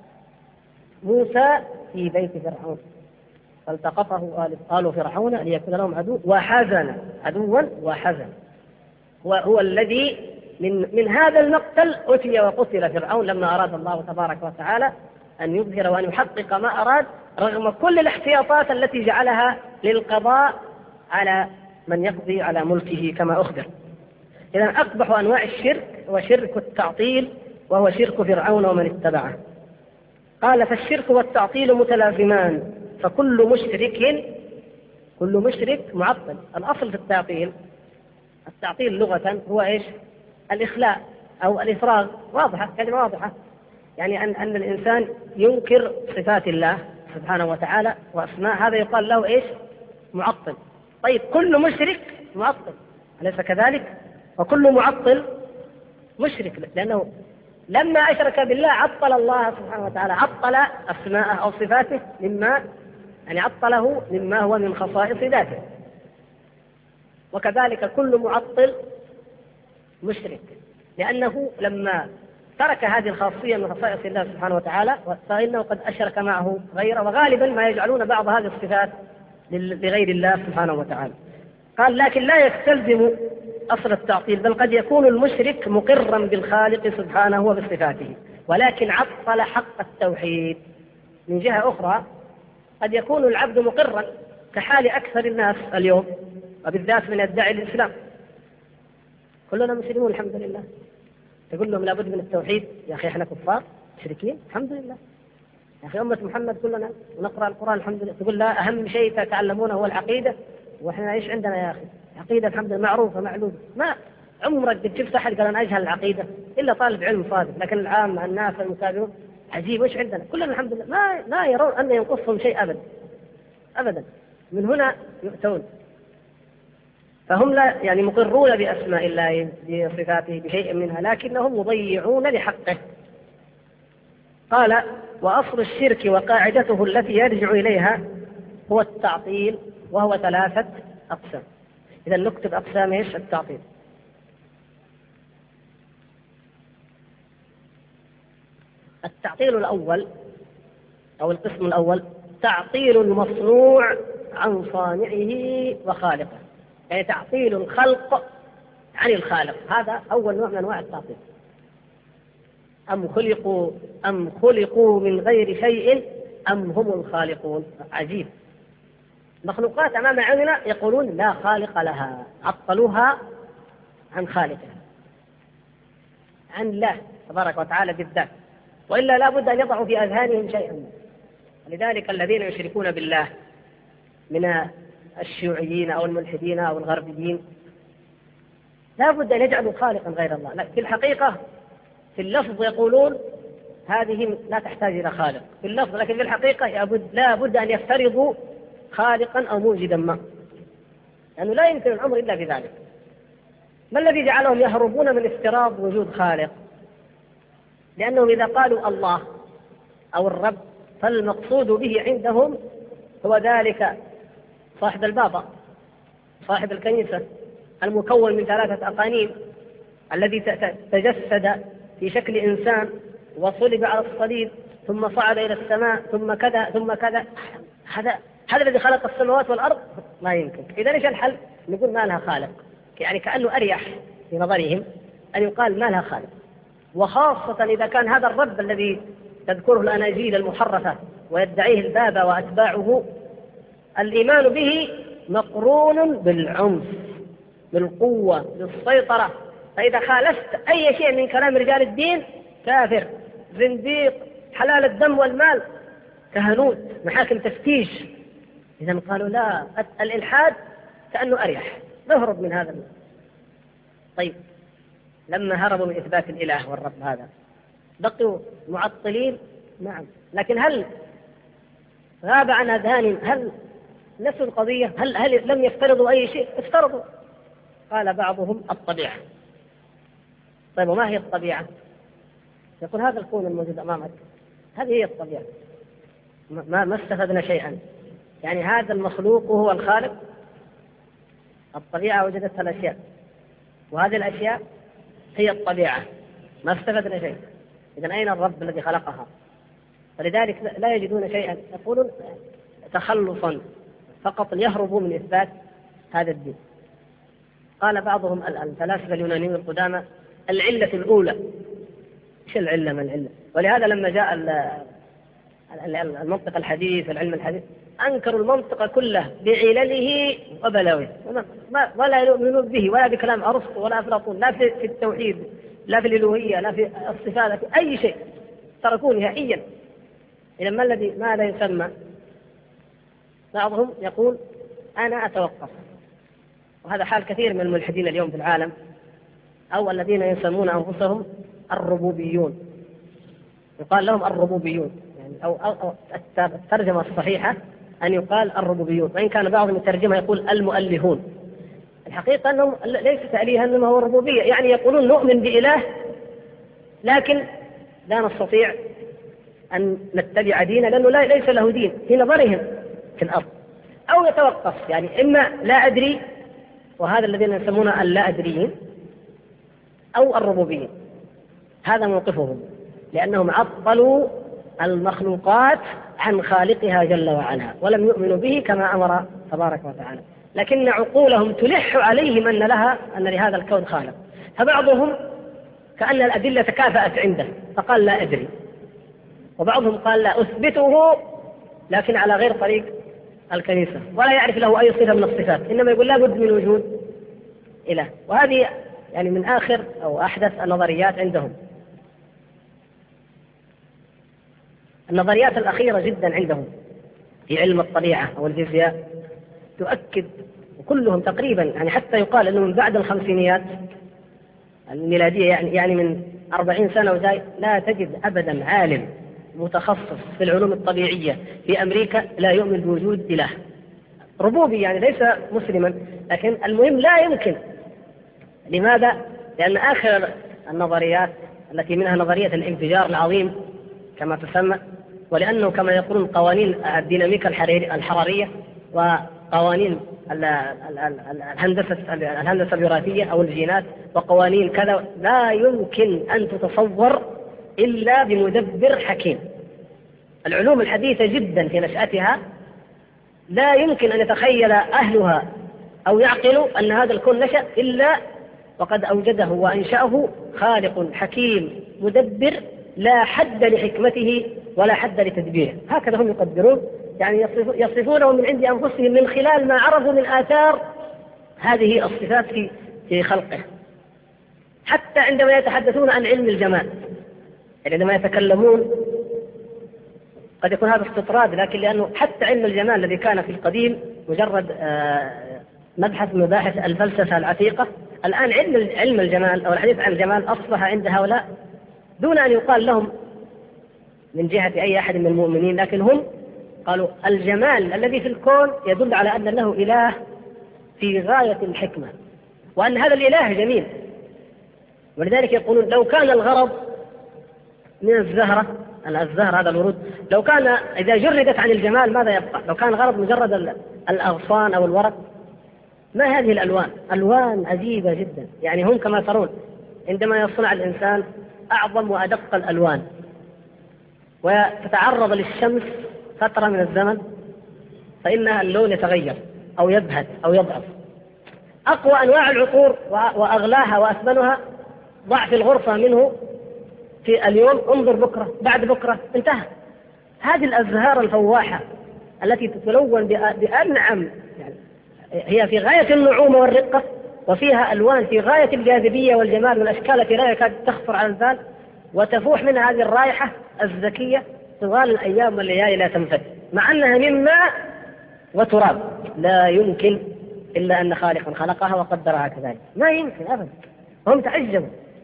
موسى في بيت فرعون فالتقطه آل فرعون ليكون لهم عدو وحزنا عدوا وحزنا. وهو الذي من من هذا المقتل أتي وقتل فرعون لما أراد الله تبارك وتعالى أن يظهر وأن يحقق ما أراد رغم كل الاحتياطات التي جعلها للقضاء على من يقضي على ملكه كما أخبر. إذن أقبح أنواع الشرك هو شرك التعطيل وهو شرك فرعون ومن اتبعه. قال فالشرك والتعطيل متلازمان فكل مشرك كل مشرك معطل. الأصل في التعطيل التعطيل لغة هو إيش؟ الإخلاء أو الإفراغ. واضحة كلمة واضحة. يعني أن, أن الإنسان ينكر صفات الله سبحانه وتعالى وأسماء هذا يقال له إيش؟ معطل. طيب كل مشرك معطل أليس كذلك؟ وكل معطل مشرك لأنه لما أشرك بالله عطل الله سبحانه وتعالى، عطل أسماءه أو صفاته مما يعني عطله مما هو من خصائص ذاته. وكذلك كل معطل مشرك لأنه لما ترك هذه الخاصية من خصائص الله سبحانه وتعالى فإنه قد أشرك معه غيره. وغالبا ما يجعلون بعض هذه الصفات لغير الله سبحانه وتعالى. قال لكن لا يستلزم أصل التعطيل بل قد يكون المشرك مقرا بالخالق سبحانه وبصفاته ولكن عطل حق التوحيد. من جهة أخرى قد يكون العبد مقرا كحال أكثر الناس اليوم وبالذات من يدعي الإسلام. كلنا مسلمون الحمد لله. تقول لهم لابد من التوحيد يا أخي احنا كفار مشركين الحمد لله. يا أخي أمة محمد كلنا نقرأ القرآن الحمد لله، تقول لا أهم شيء تتعلمونه هو العقيدة، وإحنا إيش عندنا يا أخي؟ عقيدة الحمد لله معروفة معلومة. ما عمرك قد شفت أحد قال أنا أجهل العقيدة إلا طالب علم صادق، لكن العام الناس المتابعون عجيب وإيش عندنا كلنا الحمد لله ما لا يرون أن ينقصهم شيء أبدا أبدا. من هنا يؤتون، فهم لا يعني مقرون بأسماء الله بصفاته بشيء منها، لكنهم مضيعون لحقه. قال وأصل الشرك وقاعدته التي يرجع إليها هو التعطيل، وهو ثلاثة أقسام. إذا نكتب أقسام إيش التعطيل. التعطيل الأول أو القسم الأول تعطيل المصنوع عن صانعه وخالقه، يعني تعطيل الخلق عن الخالق، هذا أول نوع من أنواع التعطيل. أم خلقوا أم خلقوا من غير شيء أم هم الخالقون. عجيب، مخلوقات أمام عيننا يقولون لا خالق لها، عطلوها عن خالقها، عن الله تبارك وتعالى بالذات، وإلا لا بد أن يضعوا في أذهانهم شيئا. لذلك الذين يشركون بالله من الشيوعيين أو الملحدين أو الغربيين لا بد أن يجعلوا خالقا غير الله. لا، في الحقيقة في اللفظ يقولون هذه لا تحتاج إلى خالق في اللفظ، لكن في الحقيقة لا بد أن يفترضوا خالقا أو موجدا ما، لأنه لا يمكن الأمر إلا بذلك. ما الذي جعلهم يهربون من افتراض وجود خالق؟ لأنهم إذا قالوا الله أو الرب فالمقصود به عندهم هو ذلك صاحب البابا، صاحب الكنيسة، المكون من ثلاثة أقانيم، الذي تجسد في شكل إنسان وصلب على الصليب ثم صعد إلى السماء ثم كذا ثم كذا. هذا هذا الذي خلق السماوات والأرض؟ ما يمكن. إذا إيش الحل؟ نقول ما لها خالق، يعني كأنه أريح في نظرهم أن يقال ما لها خالق. وخاصة إذا كان هذا الرب الذي تذكره الأناجيل المحرفة ويدعيه البابا وأتباعه الإيمان به مقرون بالعنف، بالقوة، بالسيطرة. فإذا خالفت أي شيء من كلام رجال الدين كافر، زنديق، حلال الدم والمال، كهنوت، محاكم تفتيش. إذا قالوا لا، الإلحاد كأنه أريح، نهرب من هذا. طيب لما هربوا من إثبات الإله والرب هذا بقوا معطلين؟ نعم، لكن هل غاب عن أذهانهم؟ هل نسوا القضية؟ هل, هل لم يفترضوا أي شيء؟ افترضوا. قال بعضهم الطبيعة. طيب وما هي الطبيعة؟ يقول هذا الكون الموجود أمامك هذه هي الطبيعة، ما ما استفدنا شيئا، يعني هذا المخلوق هو الخالق. الطبيعة وجدتها الأشياء، وهذه الأشياء هي الطبيعة، ما استفدنا شيء. إذن أين الرب الذي خلقها؟ فلذلك لا يجدون شيئا، يقولون تخلصا فقط ليهربوا من إثبات هذا الدين. قال بعضهم الفلاسفة اليونانيين القدامى العلة الأولى. إيش العلة من العلة؟ ولهذا لما جاء المنطق الحديث والعلم الحديث أنكروا المنطق كله بعلله وبلاويه، ولا يؤمنون به ولا بكلام أرسطو ولا أفلاطون، لا في التوحيد لا في الإلوهية لا في الصفات لا في أي شيء، تركوه نهائيا. إذا ما الذي ماذا يسمى؟ بعضهم يقول أنا أتوقف، وهذا حال كثير من الملحدين اليوم في العالم، أو الذين يسمون أنفسهم الربوبيون، يقال لهم الربوبيون، يعني أو, أو, أو الترجمة الصحيحة أن يقال الربوبيون، وإن كان بعضهم الترجمة يقول المؤلهون. الحقيقة أنهم ليس تأليها إنما هو الربوبية، يعني يقولون نؤمن بإله لكن لا نستطيع أن نتبع دينه لأنه لا ليس له دين في نظرهم في الأرض، أو يتوقف، يعني إما لا أدري وهذا الذين يسمونه اللا أدريين، أو الربوبيين. هذا موقفهم، لأنهم عطلوا المخلوقات عن خالقها جل وعلا ولم يؤمنوا به كما أمر تبارك وتعالى، لكن عقولهم تلح عليهم أن لها أن لهذا الكون خالق. فبعضهم كأن الأدلة تكافأت عنده فقال لا أدري، وبعضهم قال لا أثبته لكن على غير طريق الكنيسة، ولا يعرف له أي صفة من الصفات، إنما يقول لا بد من وجود إله. وهذه يعني من آخر أو أحدث النظريات عندهم. النظريات الأخيرة جدا عندهم في علم الطبيعة أو الفيزياء تؤكد، وكلهم تقريبا يعني حتى يقال أنه من بعد الخمسينيات الميلادية يعني يعني من أربعين سنة وزي لا تجد أبدا عالم متخصص في العلوم الطبيعية في أمريكا لا يؤمن بوجود إله ربوبي، يعني ليس مسلما، لكن المهم لا يمكن. لماذا؟ لأن آخر النظريات التي منها نظرية الانفجار العظيم كما تسمى، ولأنه كما يقولون قوانين الديناميكا الحرارية وقوانين الهندسة الهندسة الوراثية أو الجينات وقوانين كذا لا يمكن أن تتصور إلا بمدبر حكيم. العلوم الحديثة جدا في نشأتها لا يمكن أن يتخيل أهلها أو يعقلوا أن هذا الكون نشأ إلا وقد أوجده وأنشأه خالق حكيم مدبر لا حد لحكمته ولا حد لتدبيره. هكذا هم يقدرون، يعني يصفونه من عند أنفسهم من خلال ما عرفوا من آثار هذه الصفات في في خلقه. حتى عندما يتحدثون عن علم الجمال، يعني عندما يتكلمون قد يكون هذا استطراد، لكن لأنه حتى علم الجمال الذي كان في القديم مجرد مبحث من مباحث الفلسفة العتيقة، الآن علم علم الجمال أو الحديث عن الجمال أصبح عند هؤلاء دون أن يقال لهم من جهة أي أحد من المؤمنين، لكن هم قالوا الجمال الذي في الكون يدل على أن له إله في غاية الحكمة وأن هذا الإله جميل. ولذلك يقولون لو كان الغرض من الزهرة، الزهر هذا الورود، لو كان إذا جردت عن الجمال ماذا يبقى؟ لو كان الغرض مجرد الأغصان أو الورق، ما هذه الألوان؟ ألوان عجيبة جدا. يعني هم كما ترون عندما يصنع الإنسان أعظم وأدق الألوان وتتعرض للشمس فترة من الزمن فإن اللون يتغير أو يبهت أو يضعف. أقوى أنواع العطور وأغلاها وأثمنها ضع في الغرفة منه في اليوم، انظر بكرة بعد بكرة انتهى. هذه الأزهار الفواحة التي تتلون بأنعم، يعني هي في غاية النعومة والرقة وفيها ألوان في غاية الجاذبية والجمال والأشكال التي لا يكاد تخطر على البال، وتفوح منها هذه الرائحة الزكية طوال الأيام والليالي لا تنفد، مع أنها من ماء وتراب لا يمكن إلا أن خالقا خلقها وقدرها كذلك، ما يمكن أبدا. هم تعجبوا،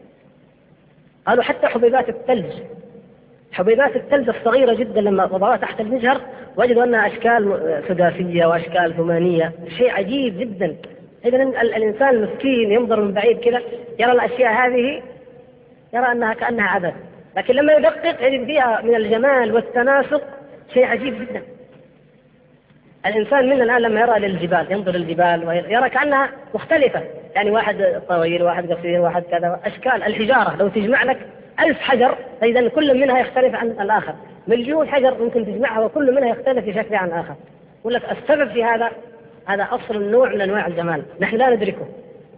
قالوا حتى حبيبات الثلج، حبيبات الثلج الصغيرة جدا لما وضعوها تحت المجهر وجدوا أنها أشكال سداسية وأشكال ثمانية، شيء عجيب جدا. إذن الإنسان المسكين ينظر من بعيد كذا يرى الأشياء هذه يرى أنها كأنها عبث، لكن لما يدقق يجد فيها من الجمال والتناسق شيء عجيب جدا. الإنسان منا الآن لما يرى للجبال ينظر للجبال ويرى كأنها مختلفة، يعني واحد طويل واحد قصير واحد كذا، أشكال الحجارة لو تجمع لك ألف حجر فإذا كل منها يختلف عن الآخر، مليون حجر ممكن تجمعها وكل منها يختلف في شكل عن الآخر. يقول لك السبب في هذا هذا أصل النوع من أنواع الجمال نحن لا ندركه.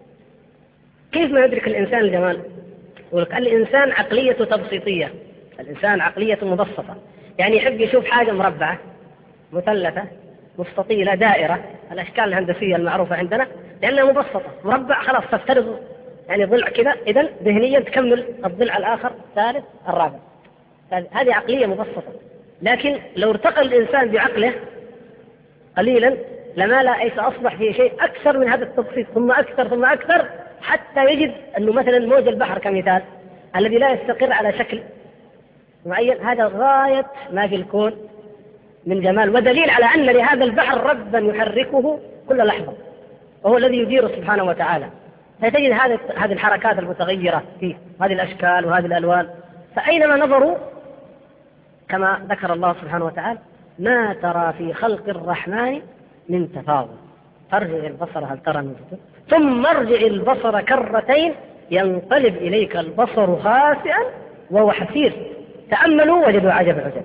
كيف ما يدرك الإنسان الجمال؟ يقول لك الإنسان عقلية تبسيطية، الإنسان عقلية مبسطة، يعني يحب يشوف حاجة مربعة مثلثة مستطيلة دائرة، الأشكال الهندسية المعروفة عندنا لأنها مبسطة، مربع خلاص تفترض يعني ضلع كذا، إذن ذهنيا تكمل الضلع الآخر الثالث الرابع. هذه عقلية مبسطة. لكن لو ارتقى الإنسان بعقله قليلا لما لا أيس أصبح في شيء أكثر من هذا التبسيط ثم أكثر ثم أكثر، حتى يجد أنه مثلا موج البحر كمثال الذي لا يستقر على شكل معين، هذا غاية ما في الكون من جمال ودليل على أن لهذا البحر ربا يحركه كل لحظة وهو الذي يديره سبحانه وتعالى. فتجد هذه هذه الحركات المتغيرة فيه، هذه الأشكال وهذه الألوان، فأينما نظروا كما ذكر الله سبحانه وتعالى ما ترى في خلق الرحمن من تفاضل، فارجع البصر هل ترى من فتور ثم ارجع البصر كرتين ينقلب إليك البصر خاسئا وهو حسير. تأملوا وجدوا عجب عجب،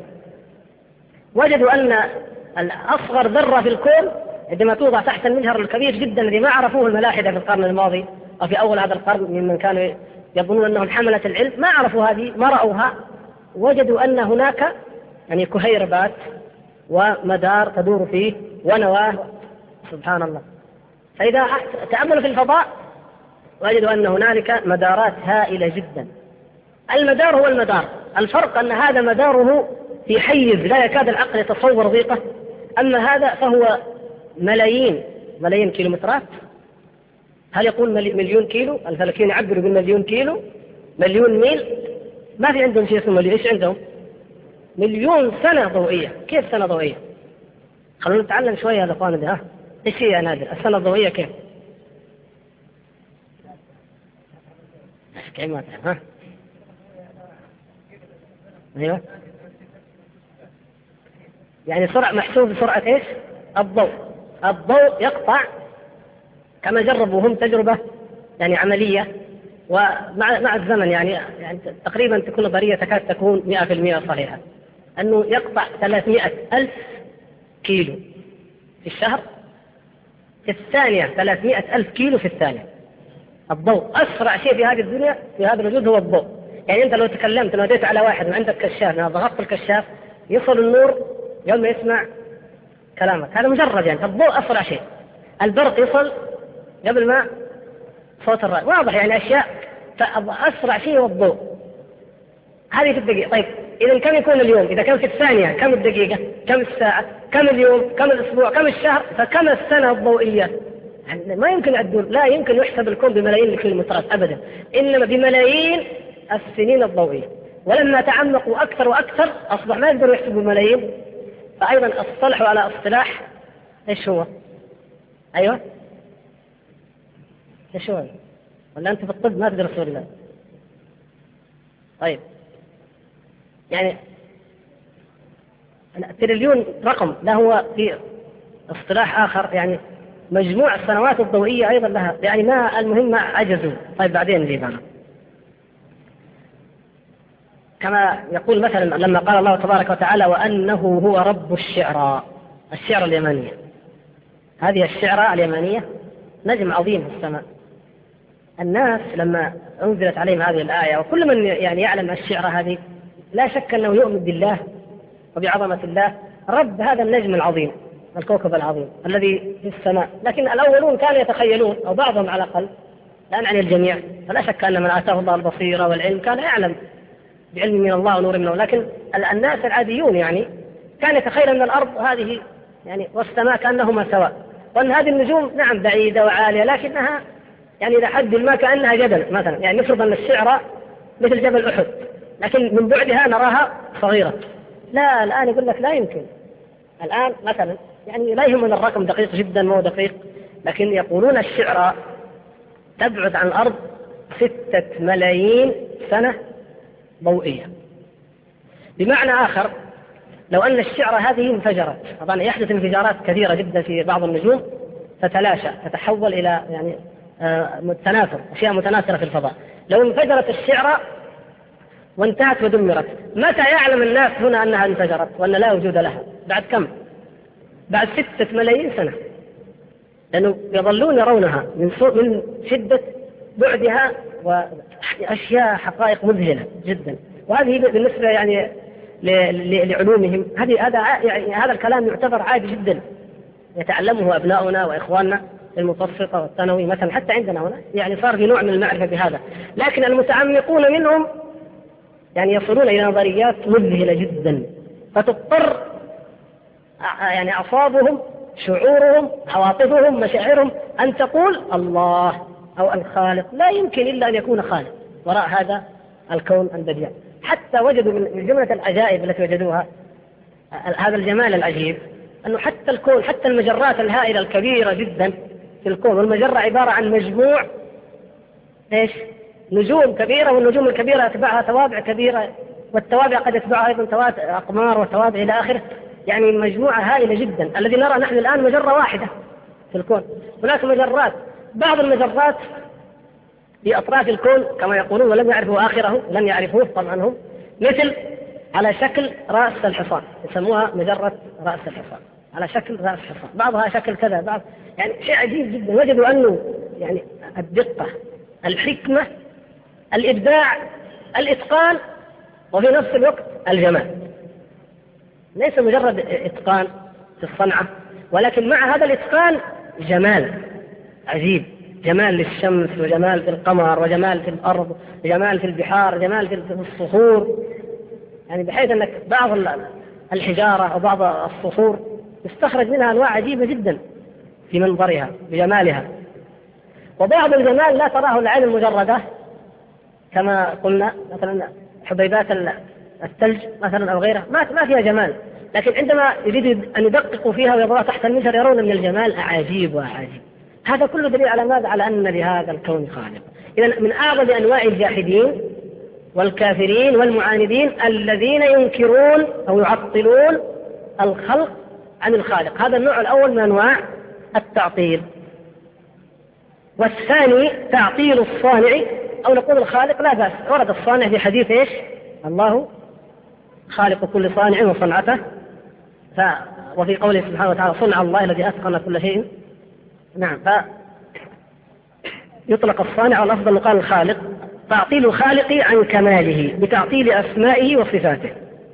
وجدوا أن الأصغر ذرة في الكون عندما توضع تحت المجهر الكبير جدا الذي ما عرفوه الملاحدة في القرن الماضي أو في أول هذا القرن ممن كانوا يظنون أنهم حملة العلم، ما عرفوا هذه ما رأوها، وجدوا أن هناك يعني كهيربات ومدار تدور فيه ونواه، سبحان الله. فإذا تأملوا في الفضاء وجدوا أن هنالك مدارات هائلة جدا. المدار هو المدار، الفرق أن هذا مداره في حيز لا يكاد العقل يتصور ضيقه، أما هذا فهو ملايين ملايين كيلومترات. هل يقول مليون كيلو؟ الفلكيين يعبروا بالمليون كيلو، مليون ميل. ما في عندهم شيء اسمه مليون. ايش عندهم؟ مليون سنة ضوئية. كيف سنة ضوئية؟ خلونا نتعلم شوية يا اخوان. ها ايش هي يا نادر السنة الضوئية؟ كيف كيف ما تعرف؟ ها ايوه، يعني سرعة محسوب بسرعة ايش؟ الضوء. الضوء يقطع كما جربوا هم تجربة يعني عملية، ومع مع الزمن يعني, يعني تقريبا تكون نظرية تكاد تكون مئة في المئة صحيحة، أنه يقطع ثلاثمائة ألف كيلو في الشهر، في الثانية ثلاثمائة ألف كيلو في الثانية. الضوء أسرع شيء في هذه الدنيا في هذا الوجود هو الضوء. يعني أنت لو تكلمت ناديت على واحد وعندك كشاف، لو ضغطت الكشاف يصل النور يوم ما يسمع كلامك. هذا مجرد يعني الضوء أسرع شيء. البرق يصل قبل ما صوت الرعد. واضح يعني أشياء. فأسرع شيء هو الضوء. هذه في الدقيقة. طيب إذا كم يكون اليوم؟ إذا كان في الثانية كم الدقيقة؟ كم الساعة؟ كم اليوم؟ كم الأسبوع؟ كم الشهر؟ فكم السنة الضوئية؟ يعني ما يمكن يعدون. لا يمكن يحسب الكون بملايين الكيلومترات أبدا، إنما بملايين السنين الضوئية. ولما تعمقوا أكثر وأكثر أصبح ما يقدروا يحسبوا ملايين. فأيضا اصطلحوا على اصطلاح إيش هو؟ أيوة إيش هو؟ ولا أنت في الطب ما تدرسوا ولا؟ طيب يعني تريليون رقم لا هو في اصطلاح آخر، يعني مجموع السنوات الضوئية أيضا لها يعني ما المهم ما عجزوا. طيب بعدين نجيب عنه. كما يقول مثلا لما قال الله تبارك وتعالى وأنه هو رب الشعرى، الشعرى اليمانية. هذه الشعرى اليمانية نجم عظيم في السماء. الناس لما أنزلت عليهم هذه الآية، وكل من يعني يعلم الشعرى هذه لا شك أنه يؤمن بالله وبعظمة الله رب هذا النجم العظيم، الكوكب العظيم الذي في السماء. لكن الأولون كانوا يتخيلون، أو بعضهم على الأقل، لا نعني الجميع، فلا شك أن من آتاه الله البصيرة والعلم كان يعلم بعلم من الله ونور منه. لكن الناس العاديون يعني كان يتخيل أن الأرض هذه يعني والسماء كأنهما سواء، وأن هذه النجوم نعم بعيدة وعالية لكنها يعني إلى حد ما كأنها جبل مثلا. يعني نفرض أن الشعرى مثل جبل أحد، لكن من بعدها نراها صغيرة. لا الآن يقول لك لا يمكن. الآن مثلا يعني لا يهمنا الرقم دقيق جدا مو دقيق، لكن يقولون الشعرى تبعد عن الأرض ستة ملايين سنة ضوئية. بمعنى آخر لو أن الشعرى هذه انفجرت، طبعا يحدث انفجارات كثيرة جدا في بعض النجوم تتلاشى تتحول إلى يعني آه تناثر، أشياء متناثرة في الفضاء. لو انفجرت الشعرى وانتهت ودمرت، متى يعلم الناس هنا أنها انفجرت وأن لا وجود لها؟ بعد كم؟ بعد ستة ملايين سنة، لأنه يظلون يرونها من من شدة بعدها وأشياء حقائق مذهلة جدا. وهذه بالنسبة يعني لعلومهم هذه هذا يعني هذا الكلام يعتبر عادي جدا يتعلمه أبناؤنا وإخواننا في المتوسطة والثانوي مثلا، حتى عندنا هنا يعني صار في نوع من المعرفة بهذا. لكن المتعمقون منهم يعني يصلون إلى نظريات مذهلة جدا، فتضطر يعني أعصابهم شعورهم عواطفهم مشاعرهم أن تقول الله أو الخالق. لا يمكن إلا أن يكون خالق وراء هذا الكون البديع. حتى وجدوا من جملة العجائب التي وجدوها هذا الجمال العجيب أنه حتى الكون حتى المجرات الهائلة الكبيرة جدا في الكون، والمجرة عبارة عن مجموع إيش؟ نجوم كبيرة، والنجوم الكبيرة يتبعها توابع كبيرة، والتوابع قد يتبعها أيضا توابع أقمار وتوابع إلى آخره. يعني مجموعة هائلة جدا. الذي نرى نحن الآن مجرة واحدة في الكون. هناك مجرات، بعض المجرات في أطراف الكون كما يقولون ولم يعرفوا آخره، لم يعرفوه طبعا هم، مثل على شكل رأس الحصان، يسموها مجرة رأس الحصان، على شكل رأس الحصان، بعضها شكل كذا بعض، يعني شيء عجيب جدا. وجدوا أنه يعني الدقة، الحكمة، الإبداع، الإتقان، وفي نفس الوقت الجمال. ليس مجرد إتقان في الصنعة، ولكن مع هذا الإتقان جمال عجيب، جمال للشمس وجمال في القمر وجمال في الأرض وجمال في البحار وجمال في الصخور. يعني بحيث أنك بعض الحجارة أو بعض الصخور يستخرج منها أنواع عجيبة جدا في منظرها بجمالها. وبعض الجمال لا تراه العين المجردة كما قلنا، مثلا حبيبات الثلج مثلا أو غيرها ما ما فيها جمال، لكن عندما يريد أن يدققوا فيها ويضعوها تحت المجهر يرون من الجمال أعاجيب وأعاجيب. هذا كله دليل على ماذا؟ على أن لهذا الكون خالق. إذا من أعظم أنواع الجاحدين والكافرين والمعاندين الذين ينكرون أو يعطلون الخلق عن الخالق. هذا النوع الأول من أنواع التعطيل. والثاني تعطيل الصانع، أو نقول الخالق لا بأس، ورد الصانع في حديث إيش؟ الله خالق كل صانع وصنعته. ف... وفي قوله سبحانه وتعالى صنع الله الذي أتقن كل شيء. نعم، فيطلق الصانع والأفضل قال الخالق. تعطيل الخالق عن كماله بتعطيل أسمائه وصفاته.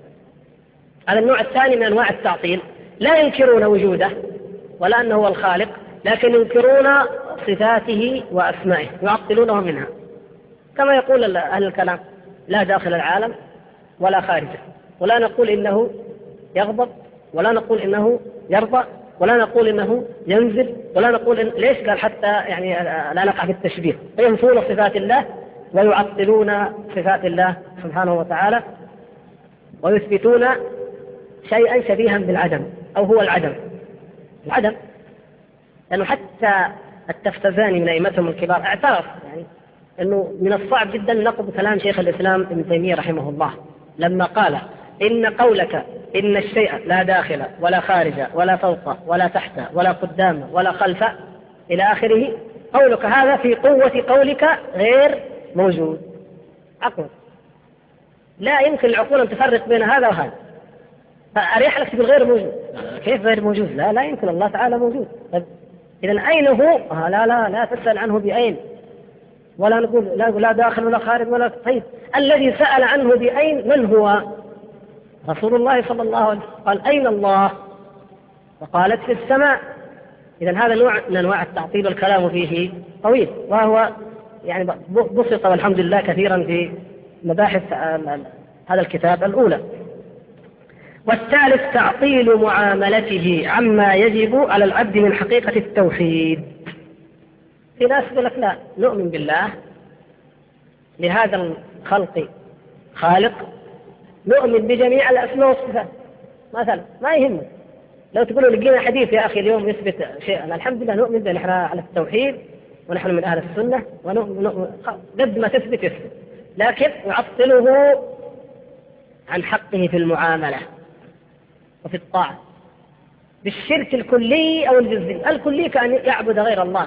هذا النوع الثاني من أنواع التعطيل. لا ينكرون وجوده ولا أنه هو الخالق، لكن ينكرون صفاته وأسمائه يعطلونه منها، كما يقول أهل الكلام لا داخل العالم ولا خارجه، ولا نقول إنه يغضب ولا نقول إنه يرضى ولا نقول إنه ينزل ولا نقول إن... ليش قال حتى يعني لا نقع في التشبيه، فينفون صفات الله ويعطلون صفات الله سبحانه وتعالى ويثبتون شيئا شبيها بالعدم أو هو العدم. العدم لأنه حتى التفتزاني من أئمتهم الكبار اعترف يعني أنه من الصعب جدا نقض كلام شيخ الإسلام ابن تيمية رحمه الله لما قال إن قولك إن الشيء لا داخل ولا خارج ولا فوق ولا تحت ولا قدام ولا خلف إلى آخره، قولك هذا في قوة قولك غير موجود. عقل لا يمكن العقول أن تفرق بين هذا وهذا، فأريح لك بالغير موجود. كيف غير موجود؟ لا لا يمكن، الله تعالى موجود. إذن أين هو؟ آه لا لا لا تسأل عنه بأين، ولا نقول لا, لا داخل ولا خارج ولا. طيب الذي سأل عنه بأين من هو؟ رسول الله صلى الله عليه وسلم قال أين الله؟ وقالت في السماء. إذن هذا نوع من أنواع التعطيل والكلام فيه طويل، وهو يعني بسط والحمد لله كثيرا في مباحث هذا الكتاب الأولى. والثالث تعطيل معاملته عما يجب على العبد من حقيقة التوحيد. في ناس يقول لك لا نؤمن بالله لهذا الخلق خالق، نؤمن بجميع الأسماء والصفات مثلا، ما يهمنا لو تقولوا لقينا حديث يا أخي اليوم يثبت شيئا، الحمد لله نؤمن به، نحن على التوحيد ونحن من أهل السنة ونؤمن قد ما تثبت يثبت، لكن يعطله عن حقه في المعاملة وفي الطاعة بالشرك الكلي أو الجزئي. الكلي كأن يعبد غير الله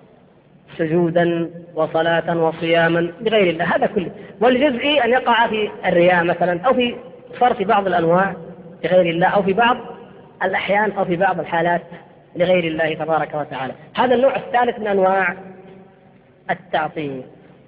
سجودا وصلاة وصياما بغير الله، هذا كله. والجزئي أن يقع في الرياء مثلا، أو في صرف بعض الأنواع لغير الله، أو في بعض الأحيان أو في بعض الحالات لغير الله تبارك وتعالى. هذا النوع الثالث من أنواع التعطيل.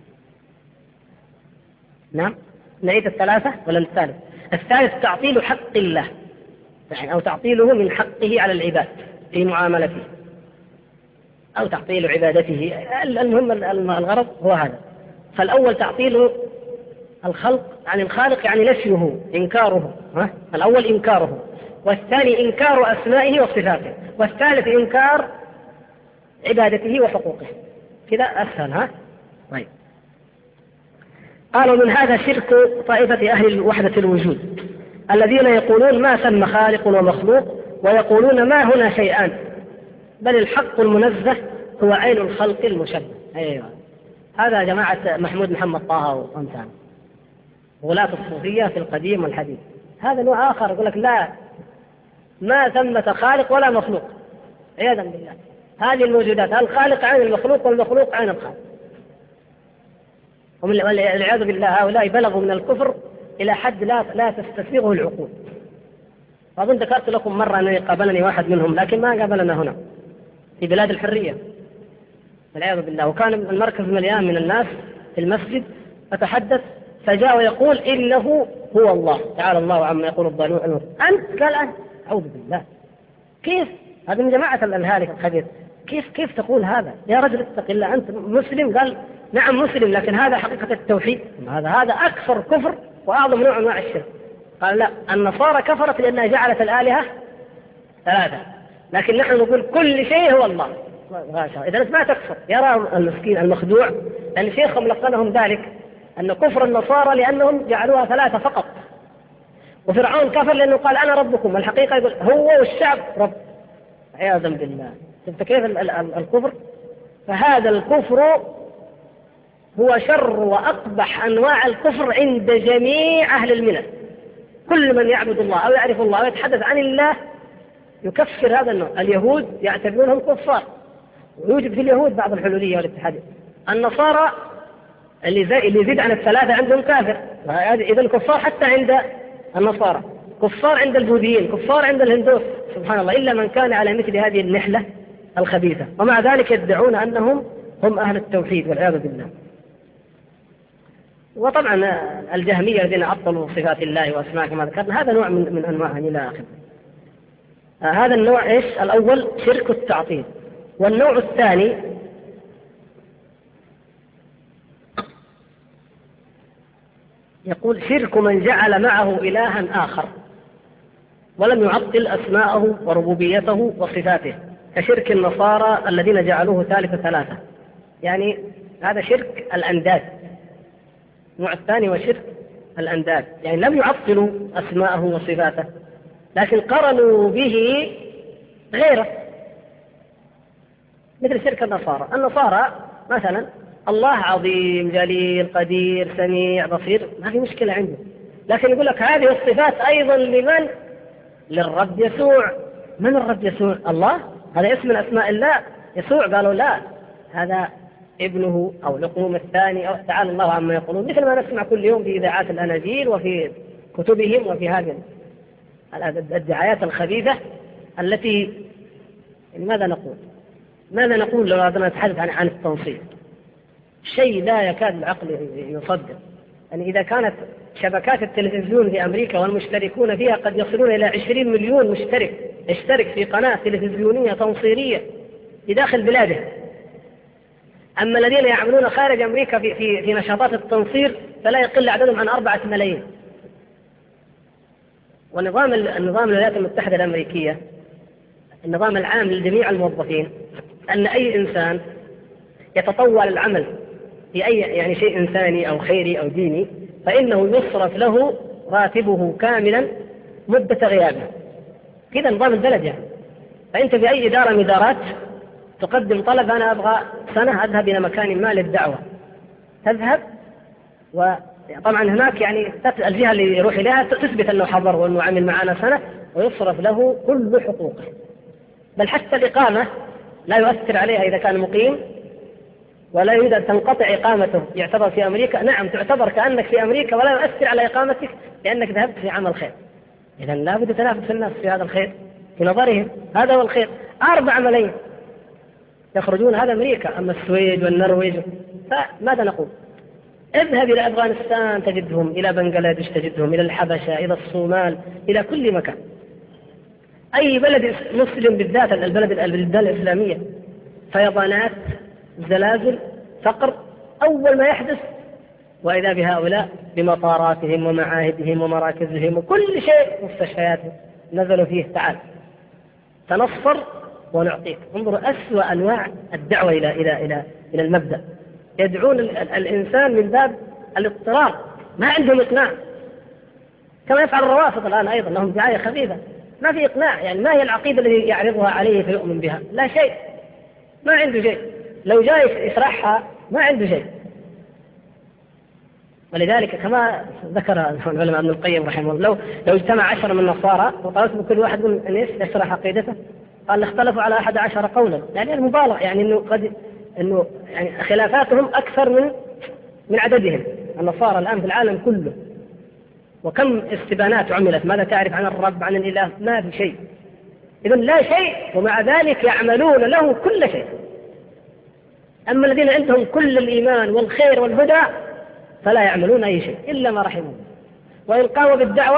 نعم، نعيد الثلاثة ولا الثالث؟ الثالث تعطيل حق الله، يعني أو تعطيله من حقه على العباد في معاملته، أو تعطيل عبادته. المهم الغرض هو هذا. فالأول تعطيل الخلق عن الخالق، يعني نفيه إنكاره، ها؟ الأول إنكاره، والثاني إنكار أسمائه وصفاته، والثالث إنكار عبادته وحقوقه. كذا أسهل. ها طيب. قالوا من هذا شرك طائفة أهل وحدة الوجود الذين يقولون ما ثم خالق ومخلوق، ويقولون ما هنا شيئان، بل الحق المنزه هو عين الخلق المشبه. أيوة. هذا جماعة محمود محمد طه وأمثاله غلاة الصوفية في القديم والحديث. هذا نوع آخر يقول لك لا، ما ثمة خالق ولا مخلوق، عياذا بالله. هذه الموجودات الخالق عين المخلوق والمخلوق عين الخالق، والعياذ بالله هؤلاء بلغوا من الكفر إلى حد لا لا تستسيغه العقول. أظن ذكرت لكم مرة أنني قابلني واحد منهم، لكن ما قابلنا هنا في بلاد الحرية والعياذ بالله، وكان المركز مليان من الناس في المسجد، فتحدث فجاء ويقول إنه هو الله تعالى الله عما يقول الضالون. أنت قال أنت أعوذ بالله، كيف هذا من جماعة الهالك الخبيث؟ كيف كيف تقول هذا يا رجل؟ اتق الله، أنت مسلم؟ قال نعم مسلم، لكن هذا حقيقة التوحيد، هذا هذا أكثر كفر وأعظم نوع أنواع الشرك. قال لا، النصارى كفرت لأنها جعلت الآلهة ثلاثة، لكن نحن نقول كل شيء هو الله. إذا ما تكفر. يرى المسكين المخدوع لأن شيخهم لقنهم ذلك أن كفر النصارى لأنهم جعلوها ثلاثة فقط، وفرعون كفر لأنه قال أنا ربكم، والحقيقة يقول هو والشعب رب. عياذا بالله. شفت كيف الكفر؟ فهذا الكفر هو شر وأقبح أنواع الكفر عند جميع أهل الملل. كل من يعبد الله أو يعرف الله أو يتحدث عن الله يكفر هذا النوع. اليهود يعتبرونهم كفار، ويوجد في اليهود بعض الحلولية والاتحادية. النصارى اللي اللي يزيد عن الثلاثة عندهم كافر. إذا كفار حتى عند النصارى، كفار عند البوذيين، كفار عند الهندوس، سبحان الله، إلا من كان على مثل هذه النحلة الخبيثة، ومع ذلك يدعون أنهم هم أهل التوحيد والعياذ بالله. وطبعا الجهمية الذين عطلوا صفات الله وأسماءه كما ذكرنا، هذا نوع من, من أنواعه إلى آخره. آه هذا النوع إيش؟ الأول شرك التعطيل. والنوع الثاني يقول شرك من جعل معه إلها آخر ولم يعطل أسماءه وربوبيته وصفاته، كشرك النصارى الذين جعلوه ثالث ثلاثة. يعني هذا شرك الأنداد. النوع الثاني هو شرك الأنداد، يعني لم يعطلوا أسماءه وصفاته لكن قرنوا به غيره، مثل شرك النصارى. النصارى مثلا الله عظيم جليل قدير سميع بصير، ما في مشكلة عنده، لكن يقول لك هذه الصفات أيضا لمن؟ للرب يسوع. من الرب يسوع؟ الله، هذا اسم من أسماء الله. يسوع قالوا لا، هذا ابنه أو لقوم الثاني أو تعالى الله عما يقولون، مثل ما نسمع كل يوم في إذاعات الأناجيل وفي كتبهم وفي هذه الدعايات الخبيثة التي ماذا نقول؟ ماذا نقول لو أردنا نتحدث عن عن التنصيب؟ شيء لا يكاد العقل يصدق. يعني إذا كانت شبكات التلفزيون في أمريكا والمشتركون فيها قد يصلون إلى عشرين مليون مشترك يشترك في قناة تلفزيونية تنصيرية في داخل بلاده، أما الذين يعملون خارج أمريكا في, في, في نشاطات التنصير فلا يقل عددهم عن أربعة ملايين. ونظام النظام الولايات المتحدة الأمريكية النظام العام لجميع الموظفين أن أي إنسان يتطوع للعمل في أي يعني شيء إنساني أو خيري أو ديني فإنه يصرف له راتبه كاملا مدة غيابه. كذا نظام البلد يعني. فأنت في أي إدارة من إدارات تقدم طلب أنا أبغى سنة أذهب إلى مكان ما للدعوة، تذهب، وطبعا هناك يعني الجهة اللي يروح إليها تثبت أنه حضر وأنه عمل معنا سنة ويصرف له كل حقوقه، بل حتى الإقامة لا يؤثر عليها إذا كان مقيم، ولا يريد أن تنقطع إقامته يعتبر في أمريكا. نعم تعتبر كأنك في أمريكا ولا يؤثر على إقامتك لأنك ذهبت في عمل خير. إذن لا بد تنافس الناس في هذا الخير في نظرهم، هذا هو الخير. أربع ملايين يخرجون هذا أمريكا، أما السويد والنرويج فماذا نقول؟ اذهب إلى أفغانستان تجدهم، إلى بنغلاديش تجدهم، إلى الحبشة، إلى الصومال، إلى كل مكان. أي بلد مسلم بالذات البلد البلدان الإسلامية فيضانات زلازل فقر أول ما يحدث وإذا بهؤلاء بمطاراتهم ومعاهدهم ومراكزهم وكل شيء مستشفياتهم نزلوا فيه تعال تنصر ونعطيك. انظروا أسوأ أنواع الدعوة إلى إلى إلى إلى المبدأ. يدعون الإنسان من باب الاضطرار، ما عندهم إقناع، كما يفعل الروافض الآن أيضا لهم دعاية خبيثة، ما في إقناع. يعني ما هي العقيدة التي يعرضها عليه فيؤمن بها؟ لا شيء، ما عنده شيء. لو جاء يشرحها ما عنده شيء. ولذلك كما ذكر العلماء ابن القيم رحمه الله، لو لو اجتمع عشرة من النصارى وطلبت من كل واحد من يشرح عقيدته قال اختلفوا على أحد عشر قولا، يعني المبالغة، يعني انه قد انه يعني خلافاتهم اكثر من من عددهم. النصارى الآن في العالم كله، وكم استبانات عملت، ماذا تعرف عن الرب عن الإله؟ ما في شيء. إذن لا شيء، ومع ذلك يعملون له كل شيء. أما الذين عندهم كل الإيمان والخير والهدى فلا يعملون أي شيء إلا ما رحمه. وإن قاموا بالدعوة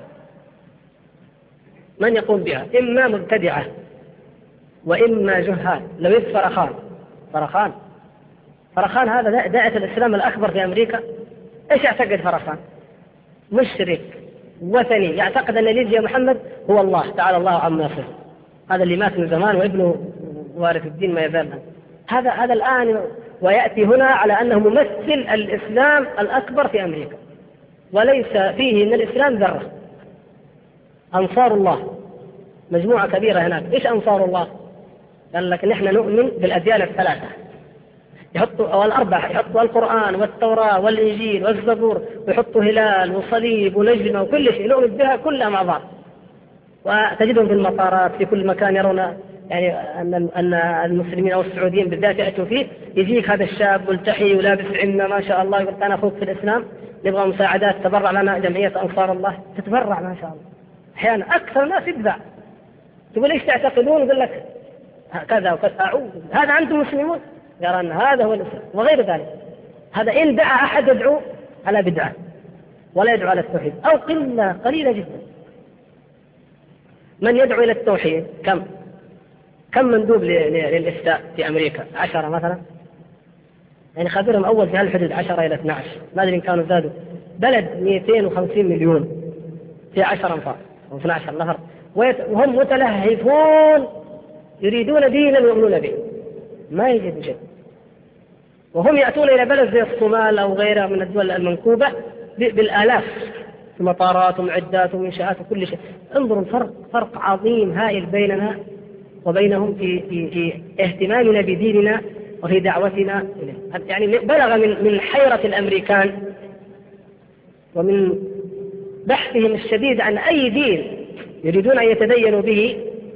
من يقوم بها؟ إما مبتدعة وإما جهال. لو يد فرخان فرخان فرخان هذا داعية الإسلام الأكبر في أمريكا، إيش يعتقد فرخان؟ مشرك وثني يعتقد أن اللي يجي محمد هو الله تعالى الله عما يصف. هذا اللي مات من زمان وابنه وارث الدين ما يزال. هذا هذا الآن ويأتي هنا على أنه ممثل الإسلام الأكبر في أمريكا، وليس فيه من الإسلام ذرة. أنصار الله مجموعة كبيرة هناك. إيش أنصار الله؟ قال لك نحن نؤمن بالأديان الثلاثة، يحطوا أو الأربعة، يحطوا القرآن والتوراة والإنجيل والزبور، ويحطوا هلال وصليب ونجمة وكل شيء نؤمن بها كلها مع بعض. وتجدهم في المطارات في كل مكان يرون يعني أن أن المسلمين أو السعوديين بالذات يأتوا فيه، يجيك هذا الشاب ملتحي ولابس عمة ما شاء الله، يقول أنا أخوك في الإسلام نبغى مساعدات، تبرع لنا جمعية أنصار الله، تتبرع ما شاء الله. أحيانا أكثر الناس يدفع، تقول إيش تعتقدون؟ يقول لك كذا وكذا. أعوذ، هذا أنتم مسلمون؟ يرى أن هذا هو الإسلام وغير ذلك. هذا إن دعا أحد يدعو على بدعة ولا يدعو على التوحيد، أو قلة قليلة جدا. من يدعو إلى التوحيد كم؟ كم مندوب للإفتاء في أمريكا؟ عشرة مثلا، يعني خبرهم أول في هالحدود عشرة إلى اثني عشر، ما أدري إن كانوا زادوا. بلد مئتين وخمسين مليون في عشرة أنفار أو اثني عشر نفر، وهم متلهفون يريدون دينا يؤمنون به، ما يجد شيء. وهم يأتون إلى بلد زي الصومال أو غيرها من الدول المنكوبة بالآلاف، في مطارات ومعدات ومنشآت وكل شيء. انظروا الفرق، فرق عظيم هائل بيننا وبينهم في, في, في اهتمامنا بديننا وفي دعوتنا إليه. يعني بلغ من من حيرة الأمريكان ومن بحثهم الشديد عن أي دين يريدون أن يتدينوا به،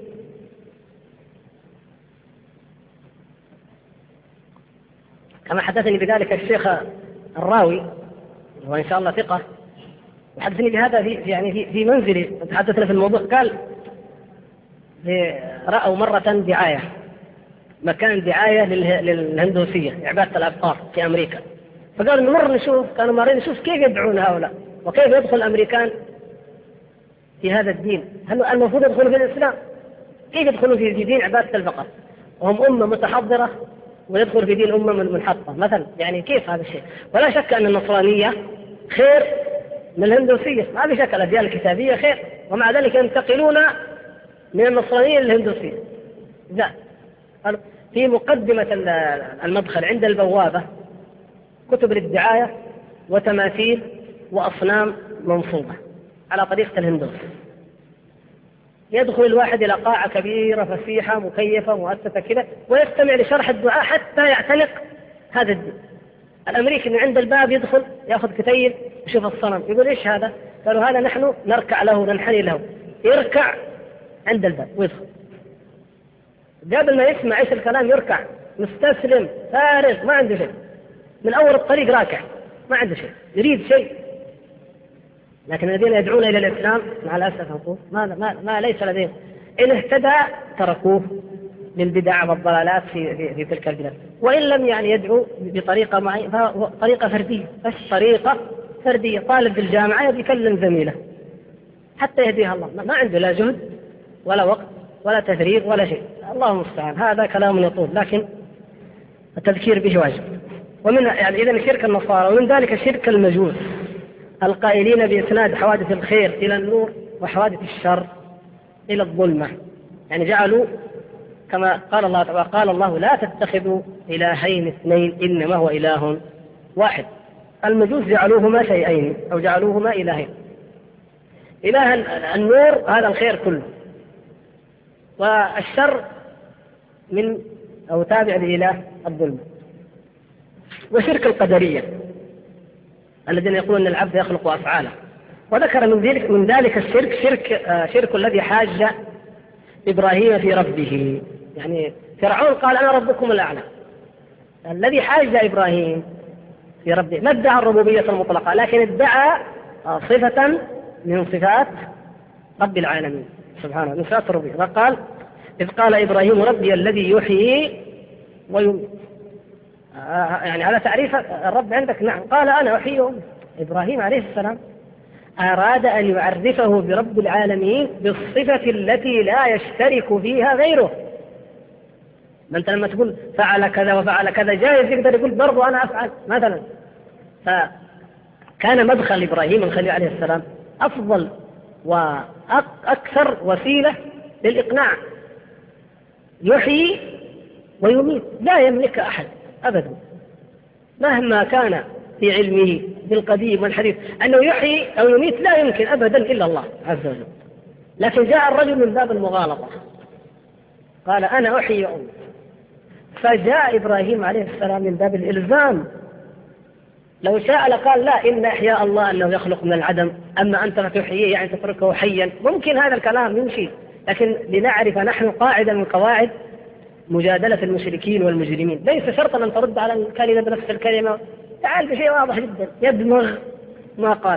كما حدثني بذلك الشيخ الراوي وإن شاء الله ثقة، وحدثني بهذا في يعني في, في منزلي، تحدثنا في الموضوع. قال رأوا مرة دعاية، مكان دعاية للهندوسية عبادة الأبقار في أمريكا، فقالوا نمر نشوف، كانوا مارين نشوف كيف يدعون هؤلاء وكيف يدخل الأمريكان في هذا الدين. هل المفروض يدخلوا في الإسلام؟ كيف يدخلوا في دين عبادة البقر وهم أمة متحضرة ويدخل في دين أمة منحطة مثلا؟ يعني كيف هذا الشيء؟ ولا شك أن النصرانية خير من الهندوسية، ما في شك الأديان الكتابية خير، ومع ذلك ينتقلون من النصرانية للهندوسية. لا، في مقدمة المدخل عند البوابة كتب للدعاية وتماثيل وأصنام منصوبة على طريقة الهندوس. يدخل الواحد إلى قاعة كبيرة فسيحة مكيفة مؤسسة كذا ويستمع لشرح الدعاء حتى يعتنق هذا الدين. الأمريكي من عند الباب يدخل يأخذ كتيب يشوف الصنم، يقول إيش هذا؟ قالوا هذا نحن نركع له ننحني له. يركع عند الباب ويدخل، قبل ما يسمع إيش الكلام يركع مستسلم فارغ، ما عنده شيء، من أول الطريق راكع ما عنده شيء، يريد شيء. لكن الذين يدعون إلى الإسلام مع الأسف نقول ما, ما, ما ليس لديهم، إن اهتدى تركوه للبدع والضلالات في, في, في تلك البلاد، وإن لم يعني يدعو بطريقة معينة فهو طريقة فردية، بس طريقة فردية. طالب في الجامعة يكلم زميله حتى يهديها الله، ما عنده لا جهد ولا وقت ولا تفريغ ولا شيء. الله المستعان، هذا كلام يطول لكن التذكير به واجب. ومن يعني إذن شرك النصارى، ومن ذلك شرك المجوس القائلين بإسناد حوادث الخير إلى النور وحوادث الشر إلى الظلمة. يعني جعلوا كما قال الله تعالى قال الله لا تتخذوا إلهين اثنين إنما هو إله واحد. المجوس جعلوهما شيئين أو جعلوهما إلهين، إله النور هذا الخير كله، والشر من أو تابع لإله الظلم. وشرك القدرية الذين يقولون أن العبد يخلق أفعاله. وذكر من ذلك من ذلك الشرك شرك آه شرك الذي حاج إبراهيم في ربه. يعني فرعون قال أنا ربكم الأعلى، الذي حاج إبراهيم في ربه ما ادعى الربوبية المطلقة، لكن ادعى آه صفة من صفات رب العالمين سبحانه، من صفات الربوبية. فقال إذ قال إبراهيم ربي الذي يحيي ويميت. يعني على تعريف الرب عندك نعم، قال أنا أحيي وأميت. إبراهيم عليه السلام أراد أن يعرفه برب العالمين بالصفة التي لا يشترك فيها غيره. ما أنت لما تقول فعل كذا وفعل كذا جايز يقدر يقول برضو أنا أفعل مثلا. فكان مدخل إبراهيم الخليل عليه السلام أفضل وأكثر وسيلة للإقناع. يحيي ويميت لا يملك أحد أبدا، مهما كان في علمه بالقديم والحديث أنه يحيي أو يميت لا يمكن أبدا إلا الله عز وجل. لكن جاء الرجل من باب المغالطة قال أنا أحيي وأميت، فجاء إبراهيم عليه السلام من باب الإلزام. لو شاء لقال لا، إن إحياء الله أنه يخلق من العدم، أما أنت فتحييه يعني تتركه حيا، ممكن هذا الكلام يمشي. لكن لنعرف نحن قاعدة من قواعد مجادلة المشركين والمجرمين، ليس شرطا أن ترد على الكلمة بنفس الكلمة، تعال بشيء واضح جدا يدمغ ما قال.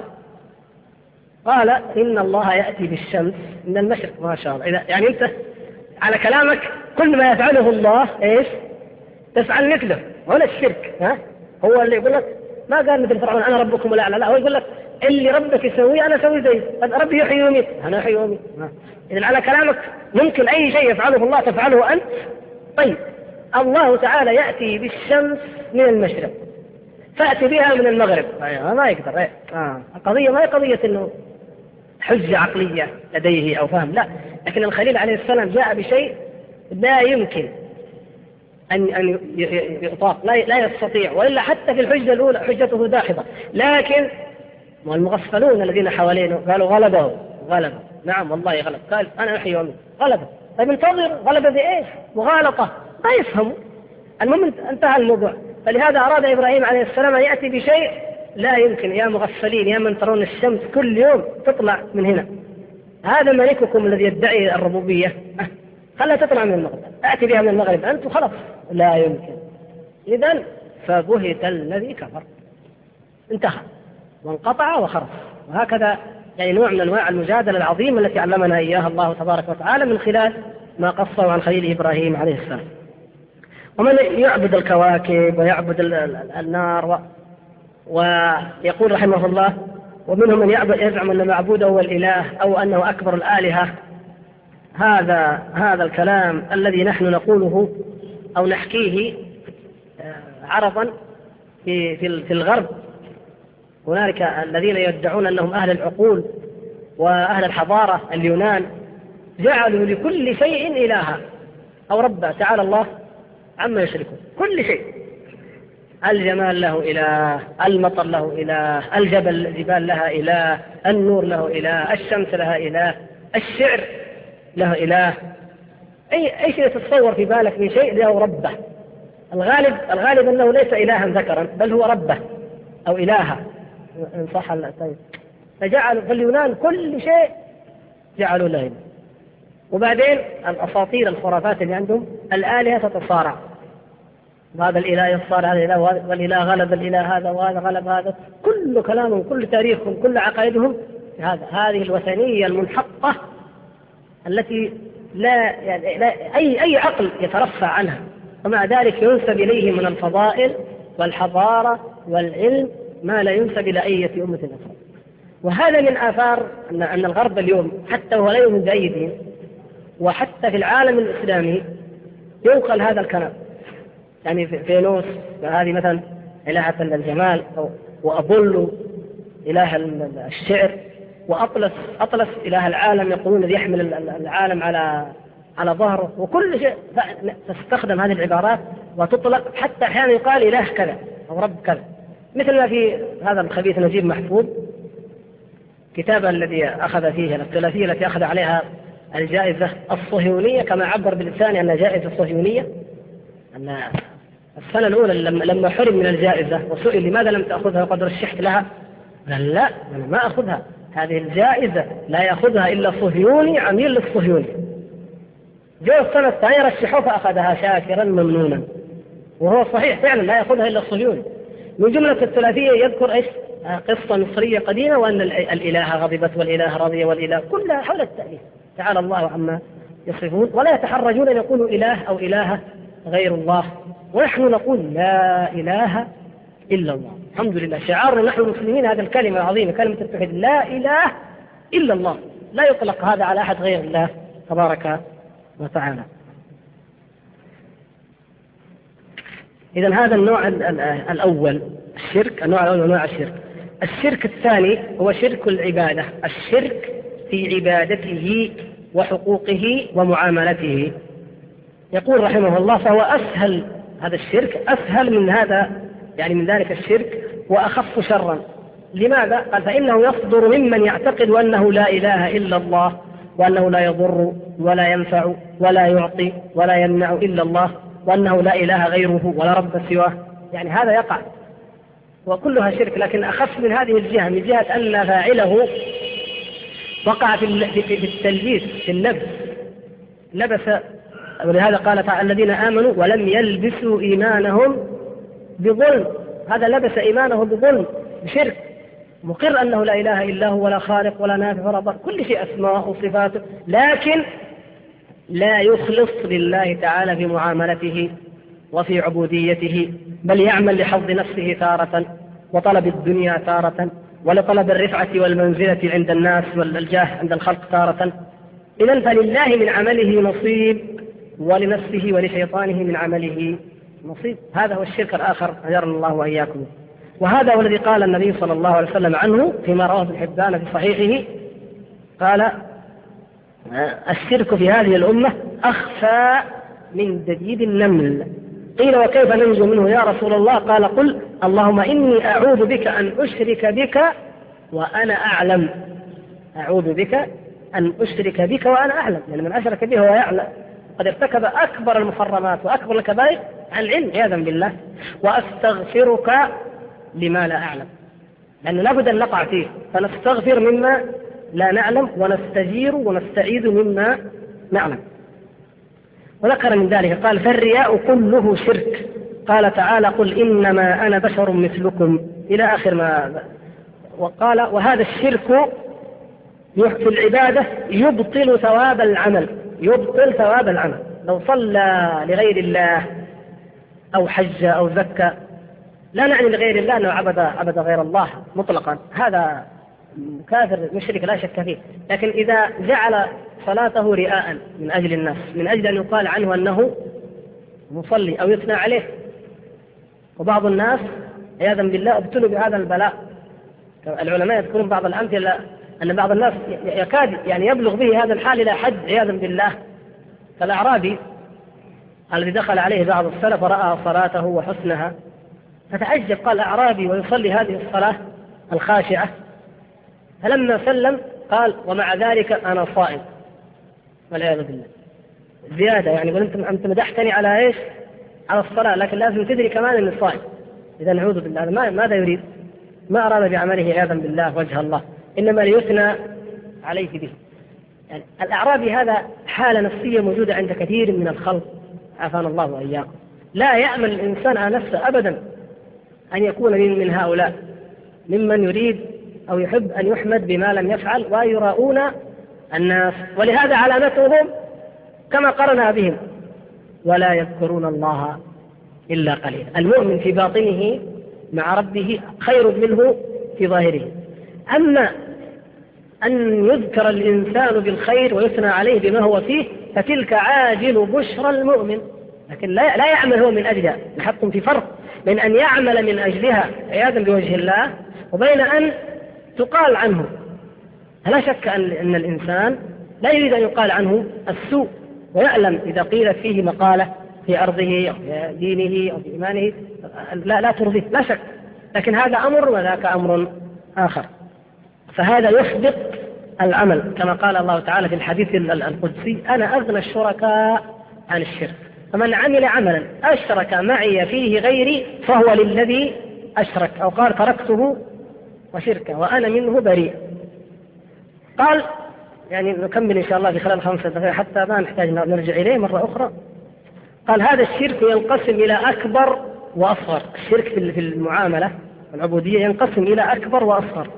قال إن الله يأتي بالشمس من المشرق، ما شاء الله. إذا يعني أنت على كلامك كل ما يفعله الله إيش تفعل مثله، هنا الشرك. ها هو اللي يقول لك ما قال مثل فرعون أنا ربكم الأعلى، لا، هو يقول لك اللي ربك يسويه أنا أسوي زيه، ربي يحيي ويميت أنا أحيي ويميت. إذن على كلامك ممكن أي شيء يفعله الله تفعله أنت. طيب الله تعالى يأتي بالشمس من المشرق فأتي بها من المغرب، أيوة ما يقدر. أيه. آه. القضية ما هي قضية إنه حجة عقلية لديه أو فهم، لا، لكن الخليل عليه السلام جاء بشيء لا يمكن أن أن يطاق، لا لا يستطيع، وإلا حتى في الحجة الأولى حجته داحضة. لكن والمغفلون الذين حوالينه قالوا غلبه غلبه، نعم والله غلب، قال أنا أحيي وأميت غلبه. طيب انتظر، غلبه بإيش؟ مغالطة، ما يفهموا. المهم انتهى الموضوع. فلهذا أراد إبراهيم عليه السلام أن يأتي بشيء لا يمكن. يا مغفلين، يا من ترون الشمس كل يوم تطلع من هنا، هذا ملككم الذي يدعي الربوبية، خلها تطلع من المغرب، أتي بها من المغرب أنت وخلص، لا يمكن. إذن فبهت الذي كفر، انتهى وانقطع وخرف. وهكذا يعني نوع من أنواع المجادلة العظيمة التي علمنا إياها الله تبارك وتعالى من خلال ما قصه عن خليل إبراهيم عليه السلام. ومن يعبد الكواكب ويعبد النار و... ويقول رحمه الله ومنهم من يزعم أن معبوده هو الإله أو أنه أكبر الآلهة. هذا هذا الكلام الذي نحن نقوله أو نحكيه عرضا في في الغرب. هنالك الذين يدعون أنهم أهل العقول وأهل الحضارة، اليونان، جعلوا لكل شيء إلها أو ربا، تعالى الله عما يشركون. كل شيء، الجمال له إله، المطر له إله، الجبل الجبال لها إله، النور له إله، الشمس لها إله، الشعر له إله، أي أي شيء تتصور في بالك من شيء له ربه. الغالب الغالب أنه ليس إلها ذكرا بل هو ربه أو إلها إن صح. طيب فجعلوا في اليونان كل شيء جعلوا له. وبعدين الأساطير الخرافات اللي عندهم الآلهة تتصارع، هذا الإله يصارع هذا الإله، والإله غلب الإله هذا وهذا غلب هذا. كل كلامهم كل تاريخهم كل عقائدهم هذا هذه الوثنية المنحقة التي لا, يعني لا أي أي عقل يترفع عنها، ومع ذلك ينسب إليه من الفضائل والحضارة والعلم ما لا ينسب إلى أي أمة أخرى. وهذا من آثار أن أن الغرب اليوم حتى وهو لا يؤمن بأي دين، وحتى في العالم الإسلامي ينقل هذا الكلام. يعني فينوس هذه مثلا إلهة الجمال، وأبولو إله الشعر، وأطلس أطلس إله العالم، يقولون الذي يحمل العالم على على ظهره، وكل شيء تستخدم هذه العبارات وتطلق. حتى أحيانا يقال إله كذا أو رب كذا، مثل ما في هذا الخبيث نجيب محفوظ كتابه الذي أخذ فيه الثلاثية التي أخذ عليها الجائزة الصهيونية، كما عبر بلسانه أنها جائزة صهيونية. أن السنة الأولى لما حرم من الجائزة وسئل لماذا لم تأخذها وقد رشحت لها، قال لا أنا ما أخذها، هذه الجائزة لا يأخذها إلا صهيوني عميل للصهيوني. جاء السنة الثانية رشحوه فأخذها شاكرا ممنونا، وهو صحيح فعلا لا يأخذها إلا الصهيوني. من جملة الثلاثية يذكر إيش قصة مصرية قديمة، وأن الإله غضبت والإله رضي والإله، كلها حول التأليف، تعالى الله عما يصفون. ولا يتحرجون أن يقولوا إله أو إله غير الله، ونحن نقول لا إله إلا الله. الحمد لله شعارنا نحن المسلمين هذا الكلمة العظيمة، كلمة التوحيد، لا إله إلا الله، لا يطلق هذا على أحد غير الله تبارك وتعالى. إذن هذا النوع الأول الشرك، النوع الأول من أنواع الشرك. الشرك الثاني هو شرك العبادة، الشرك في عبادته وحقوقه ومعاملته. يقول رحمه الله: فهو أسهل، هذا الشرك أسهل من هذا، يعني من ذلك الشرك، وأخف شرا. لماذا؟ قال: فإنه يصدر ممن يعتقد أنه لا إله إلا الله، وأنه لا يضر ولا ينفع ولا يعطي ولا يمنع إلا الله، وأنه لا إله غيره ولا رب سواه. يعني هذا يقع، وكلها شرك، لكن أخف من هذه الجهة، من جهة أن فاعله وقع في التلبيس، في اللبس، لبس. ولهذا قال تعالى: الذين آمنوا ولم يلبسوا إيمانهم بظلم. هذا لبس إيمانه بظلم، بشرك، مقر أنه لا إله إلا هو، ولا خالق ولا نافع ولا ضار، كل شيء أسماء وصفاته، لكن لا يخلص لله تعالى في معاملته وفي عبوديته، بل يعمل لحظ نفسه تارة، وطلب الدنيا تارة، ولطلب الرفعة والمنزلة عند الناس والجاه عند الخلق تارة. إذن فلله من عمله نصيب، ولنفسه ولشيطانه من عمله نصيب. هذا هو الشرك الآخر، أجرنا الله وإياكم. وهذا هو الذي قال النبي صلى الله عليه وسلم عنه فيما رواه ابن حبان في صحيحه، قال: الشرك في هذه الأمة أخفى من دبيب النمل. قيل: وكيف ننجو منه يا رسول الله؟ قال: قل اللهم إني أعوذ بك أن أشرك بك وأنا أعلم. أعوذ بك أن أشرك بك وأنا أعلم، يعني من أشرك به هو يعلم، قد ارتكب أكبر المحرمات وأكبر الكبائر عن العلم عياذا بالله. وأستغفرك لما لا أعلم، لأنه لابد أن نقع فيه، فنستغفر مما لا نعلم، ونستجير ونستعيذ مما نعلم. وذكر من ذلك قال: فالرياء كله شرك. قال تعالى: قل إنما أنا بشر مثلكم، إلى آخر ما. وقال: وهذا الشرك في العبادة يبطل ثواب العمل، يبطل ثواب العمل. لو صلى لغير الله أو حج أو زكى، لا نعني لغير الله أنه عبد عبد غير الله مطلقا، هذا كافر مشرك لا شك فيه. لكن إذا جعل صلاته رئاء من أجل الناس، من أجل أن يقال عنه أنه مصلي أو يثنى عليه، وبعض الناس عياذا بالله ابتلوا بهذا البلاء. العلماء يذكرون بعض الأمثلة أن بعض الناس يكاد يعني يبلغ به هذا الحال إلى حد عياذا بالله. فالأعرابي الذي دخل عليه بعض السلف ورأى صلاته وحسنها فتعجب، قال: أعرابي ويصلي هذه الصلاة الخاشعة؟ فلما سلم قال: ومع ذلك أنا صائم، والعياذ بالله. زيادة يعني، قل أنت أنت مدحتني على إيش؟ على الصلاة، لكن لازم تدري كمان أني صائم. إذا نعوذ بالله، ماذا يريد؟ ما أراد بعمله عياذا بالله وجه الله، إنما ليثنى عليه به. يعني الأعرابي هذا حالة نفسية موجودة عند كثير من الخلق، عافانا الله وإياكم. لا يأمن الإنسان على نفسه أبدا أن يكون من هؤلاء، ممن يريد أو يحب أن يحمد بما لم يفعل ويراؤون الناس. ولهذا علامتهم كما قرنا بهم: ولا يذكرون الله إلا قليلا. المؤمن في باطنه مع ربه خير منه في ظاهره. أما أن يذكر الإنسان بالخير ويثنى عليه بما هو فيه، فتلك عاجل بشرى المؤمن، لكن لا, لا يعمل هو من أجلها. نحط في فرق بين أن يعمل من أجلها عياذا بوجه الله، وبين أن تقال عنه. لا شك أن, أن الإنسان لا يريد أن يقال عنه السوء، ويعلم إذا قيل فيه مقالة في أرضه أو في دينه أو في إيمانه لا, لا ترضيه، لا شك، لكن هذا أمر وذاك أمر آخر. فهذا يحبط العمل، كما قال الله تعالى في الحديث القدسي: أنا أغنى الشركاء عن الشرك، فمن عمل عملا أشرك معي فيه غيري فهو للذي أشرك، أو قال: تركته وشركه وأنا منه بريء. قال يعني نكمل إن شاء الله في خلال خمسة دقائق حتى ما نحتاج نرجع إليه مرة أخرى. قال: هذا الشرك ينقسم إلى أكبر وأصغر. الشرك في المعاملة والعبودية ينقسم إلى أكبر وأصغر،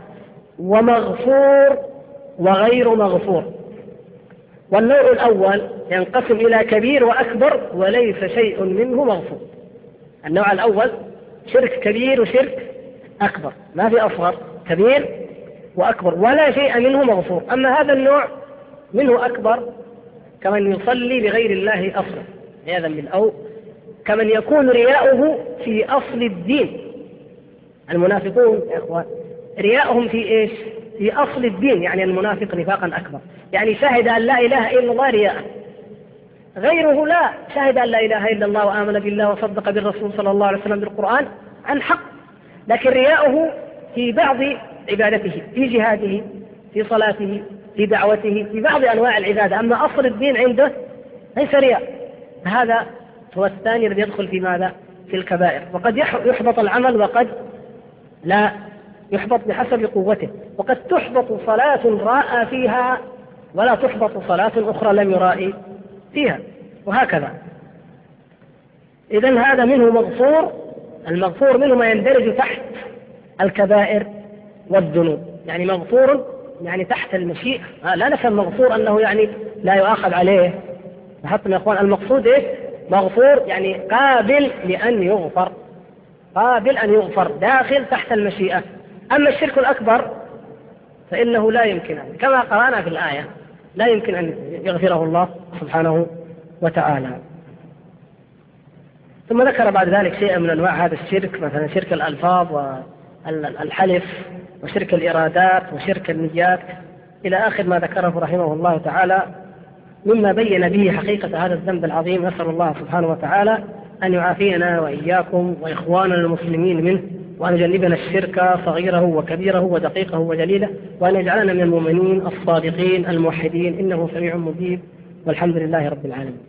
ومغفور وغير مغفور. والنوع الأول ينقسم إلى كبير وأكبر وليس شيء منه مغفور. النوع الأول شرك كبير وشرك أكبر، ما في أصغر، كبير وأكبر ولا شيء منه مغفور. أما هذا النوع منه أكبر كمن يصلي لغير الله أصلا عياذا بالله، أو كمن يكون رياؤه في أصل الدين. المنافقون يا إخوان رياءهم في إيش؟ في أصل الدين، يعني المنافق نفاقا أكبر، يعني شهد أن لا إله إلا الله رياء. غيره لا، شهد أن لا إله إلا الله وآمن بالله وصدق بالرسول صلى الله عليه وسلم بالقرآن عن حق، لكن رياؤه في بعض عبادته، في جهاده، في صلاته، في دعوته، في بعض أنواع العبادة، أما أصل الدين عنده ليس رياء. هذا هو الثاني الذي يدخل في ماذا؟ في الكبائر. وقد يحبط العمل وقد لا يحبط بحسب قوته، وقد تحبط صلاة رأى فيها ولا تحبط صلاة أخرى لم يرائي فيها، وهكذا. إذن هذا منه مغفور، المغفور منه ما يندرج تحت الكبائر والذنوب، يعني مغفور يعني تحت المشيئة. لا نفهم مغفور أنه يعني لا يؤاخذ عليه، حتى يا إخوان المقصود إيه؟ مغفور يعني قابل لأن يغفر، قابل أن يغفر، داخل تحت المشيئة. أما الشرك الأكبر فإنه لا يمكن، كما قرأنا في الآية، لا يمكن أن يغفره الله سبحانه وتعالى. ثم ذكر بعد ذلك شيئا من أنواع هذا الشرك، مثلا شرك الألفاظ والحلف وشرك الإرادات وشرك النيات إلى آخر ما ذكره رحمه الله تعالى، مما بين به حقيقة هذا الذنب العظيم. نسأل الله سبحانه وتعالى أن يعافينا وإياكم وإخواننا المسلمين منه، وأن يجنبنا الشرك صغيره وكبيره ودقيقه وجليله، وأن يجعلنا من المؤمنين الصادقين الموحدين، إنه سميع مجيب، والحمد لله رب العالمين.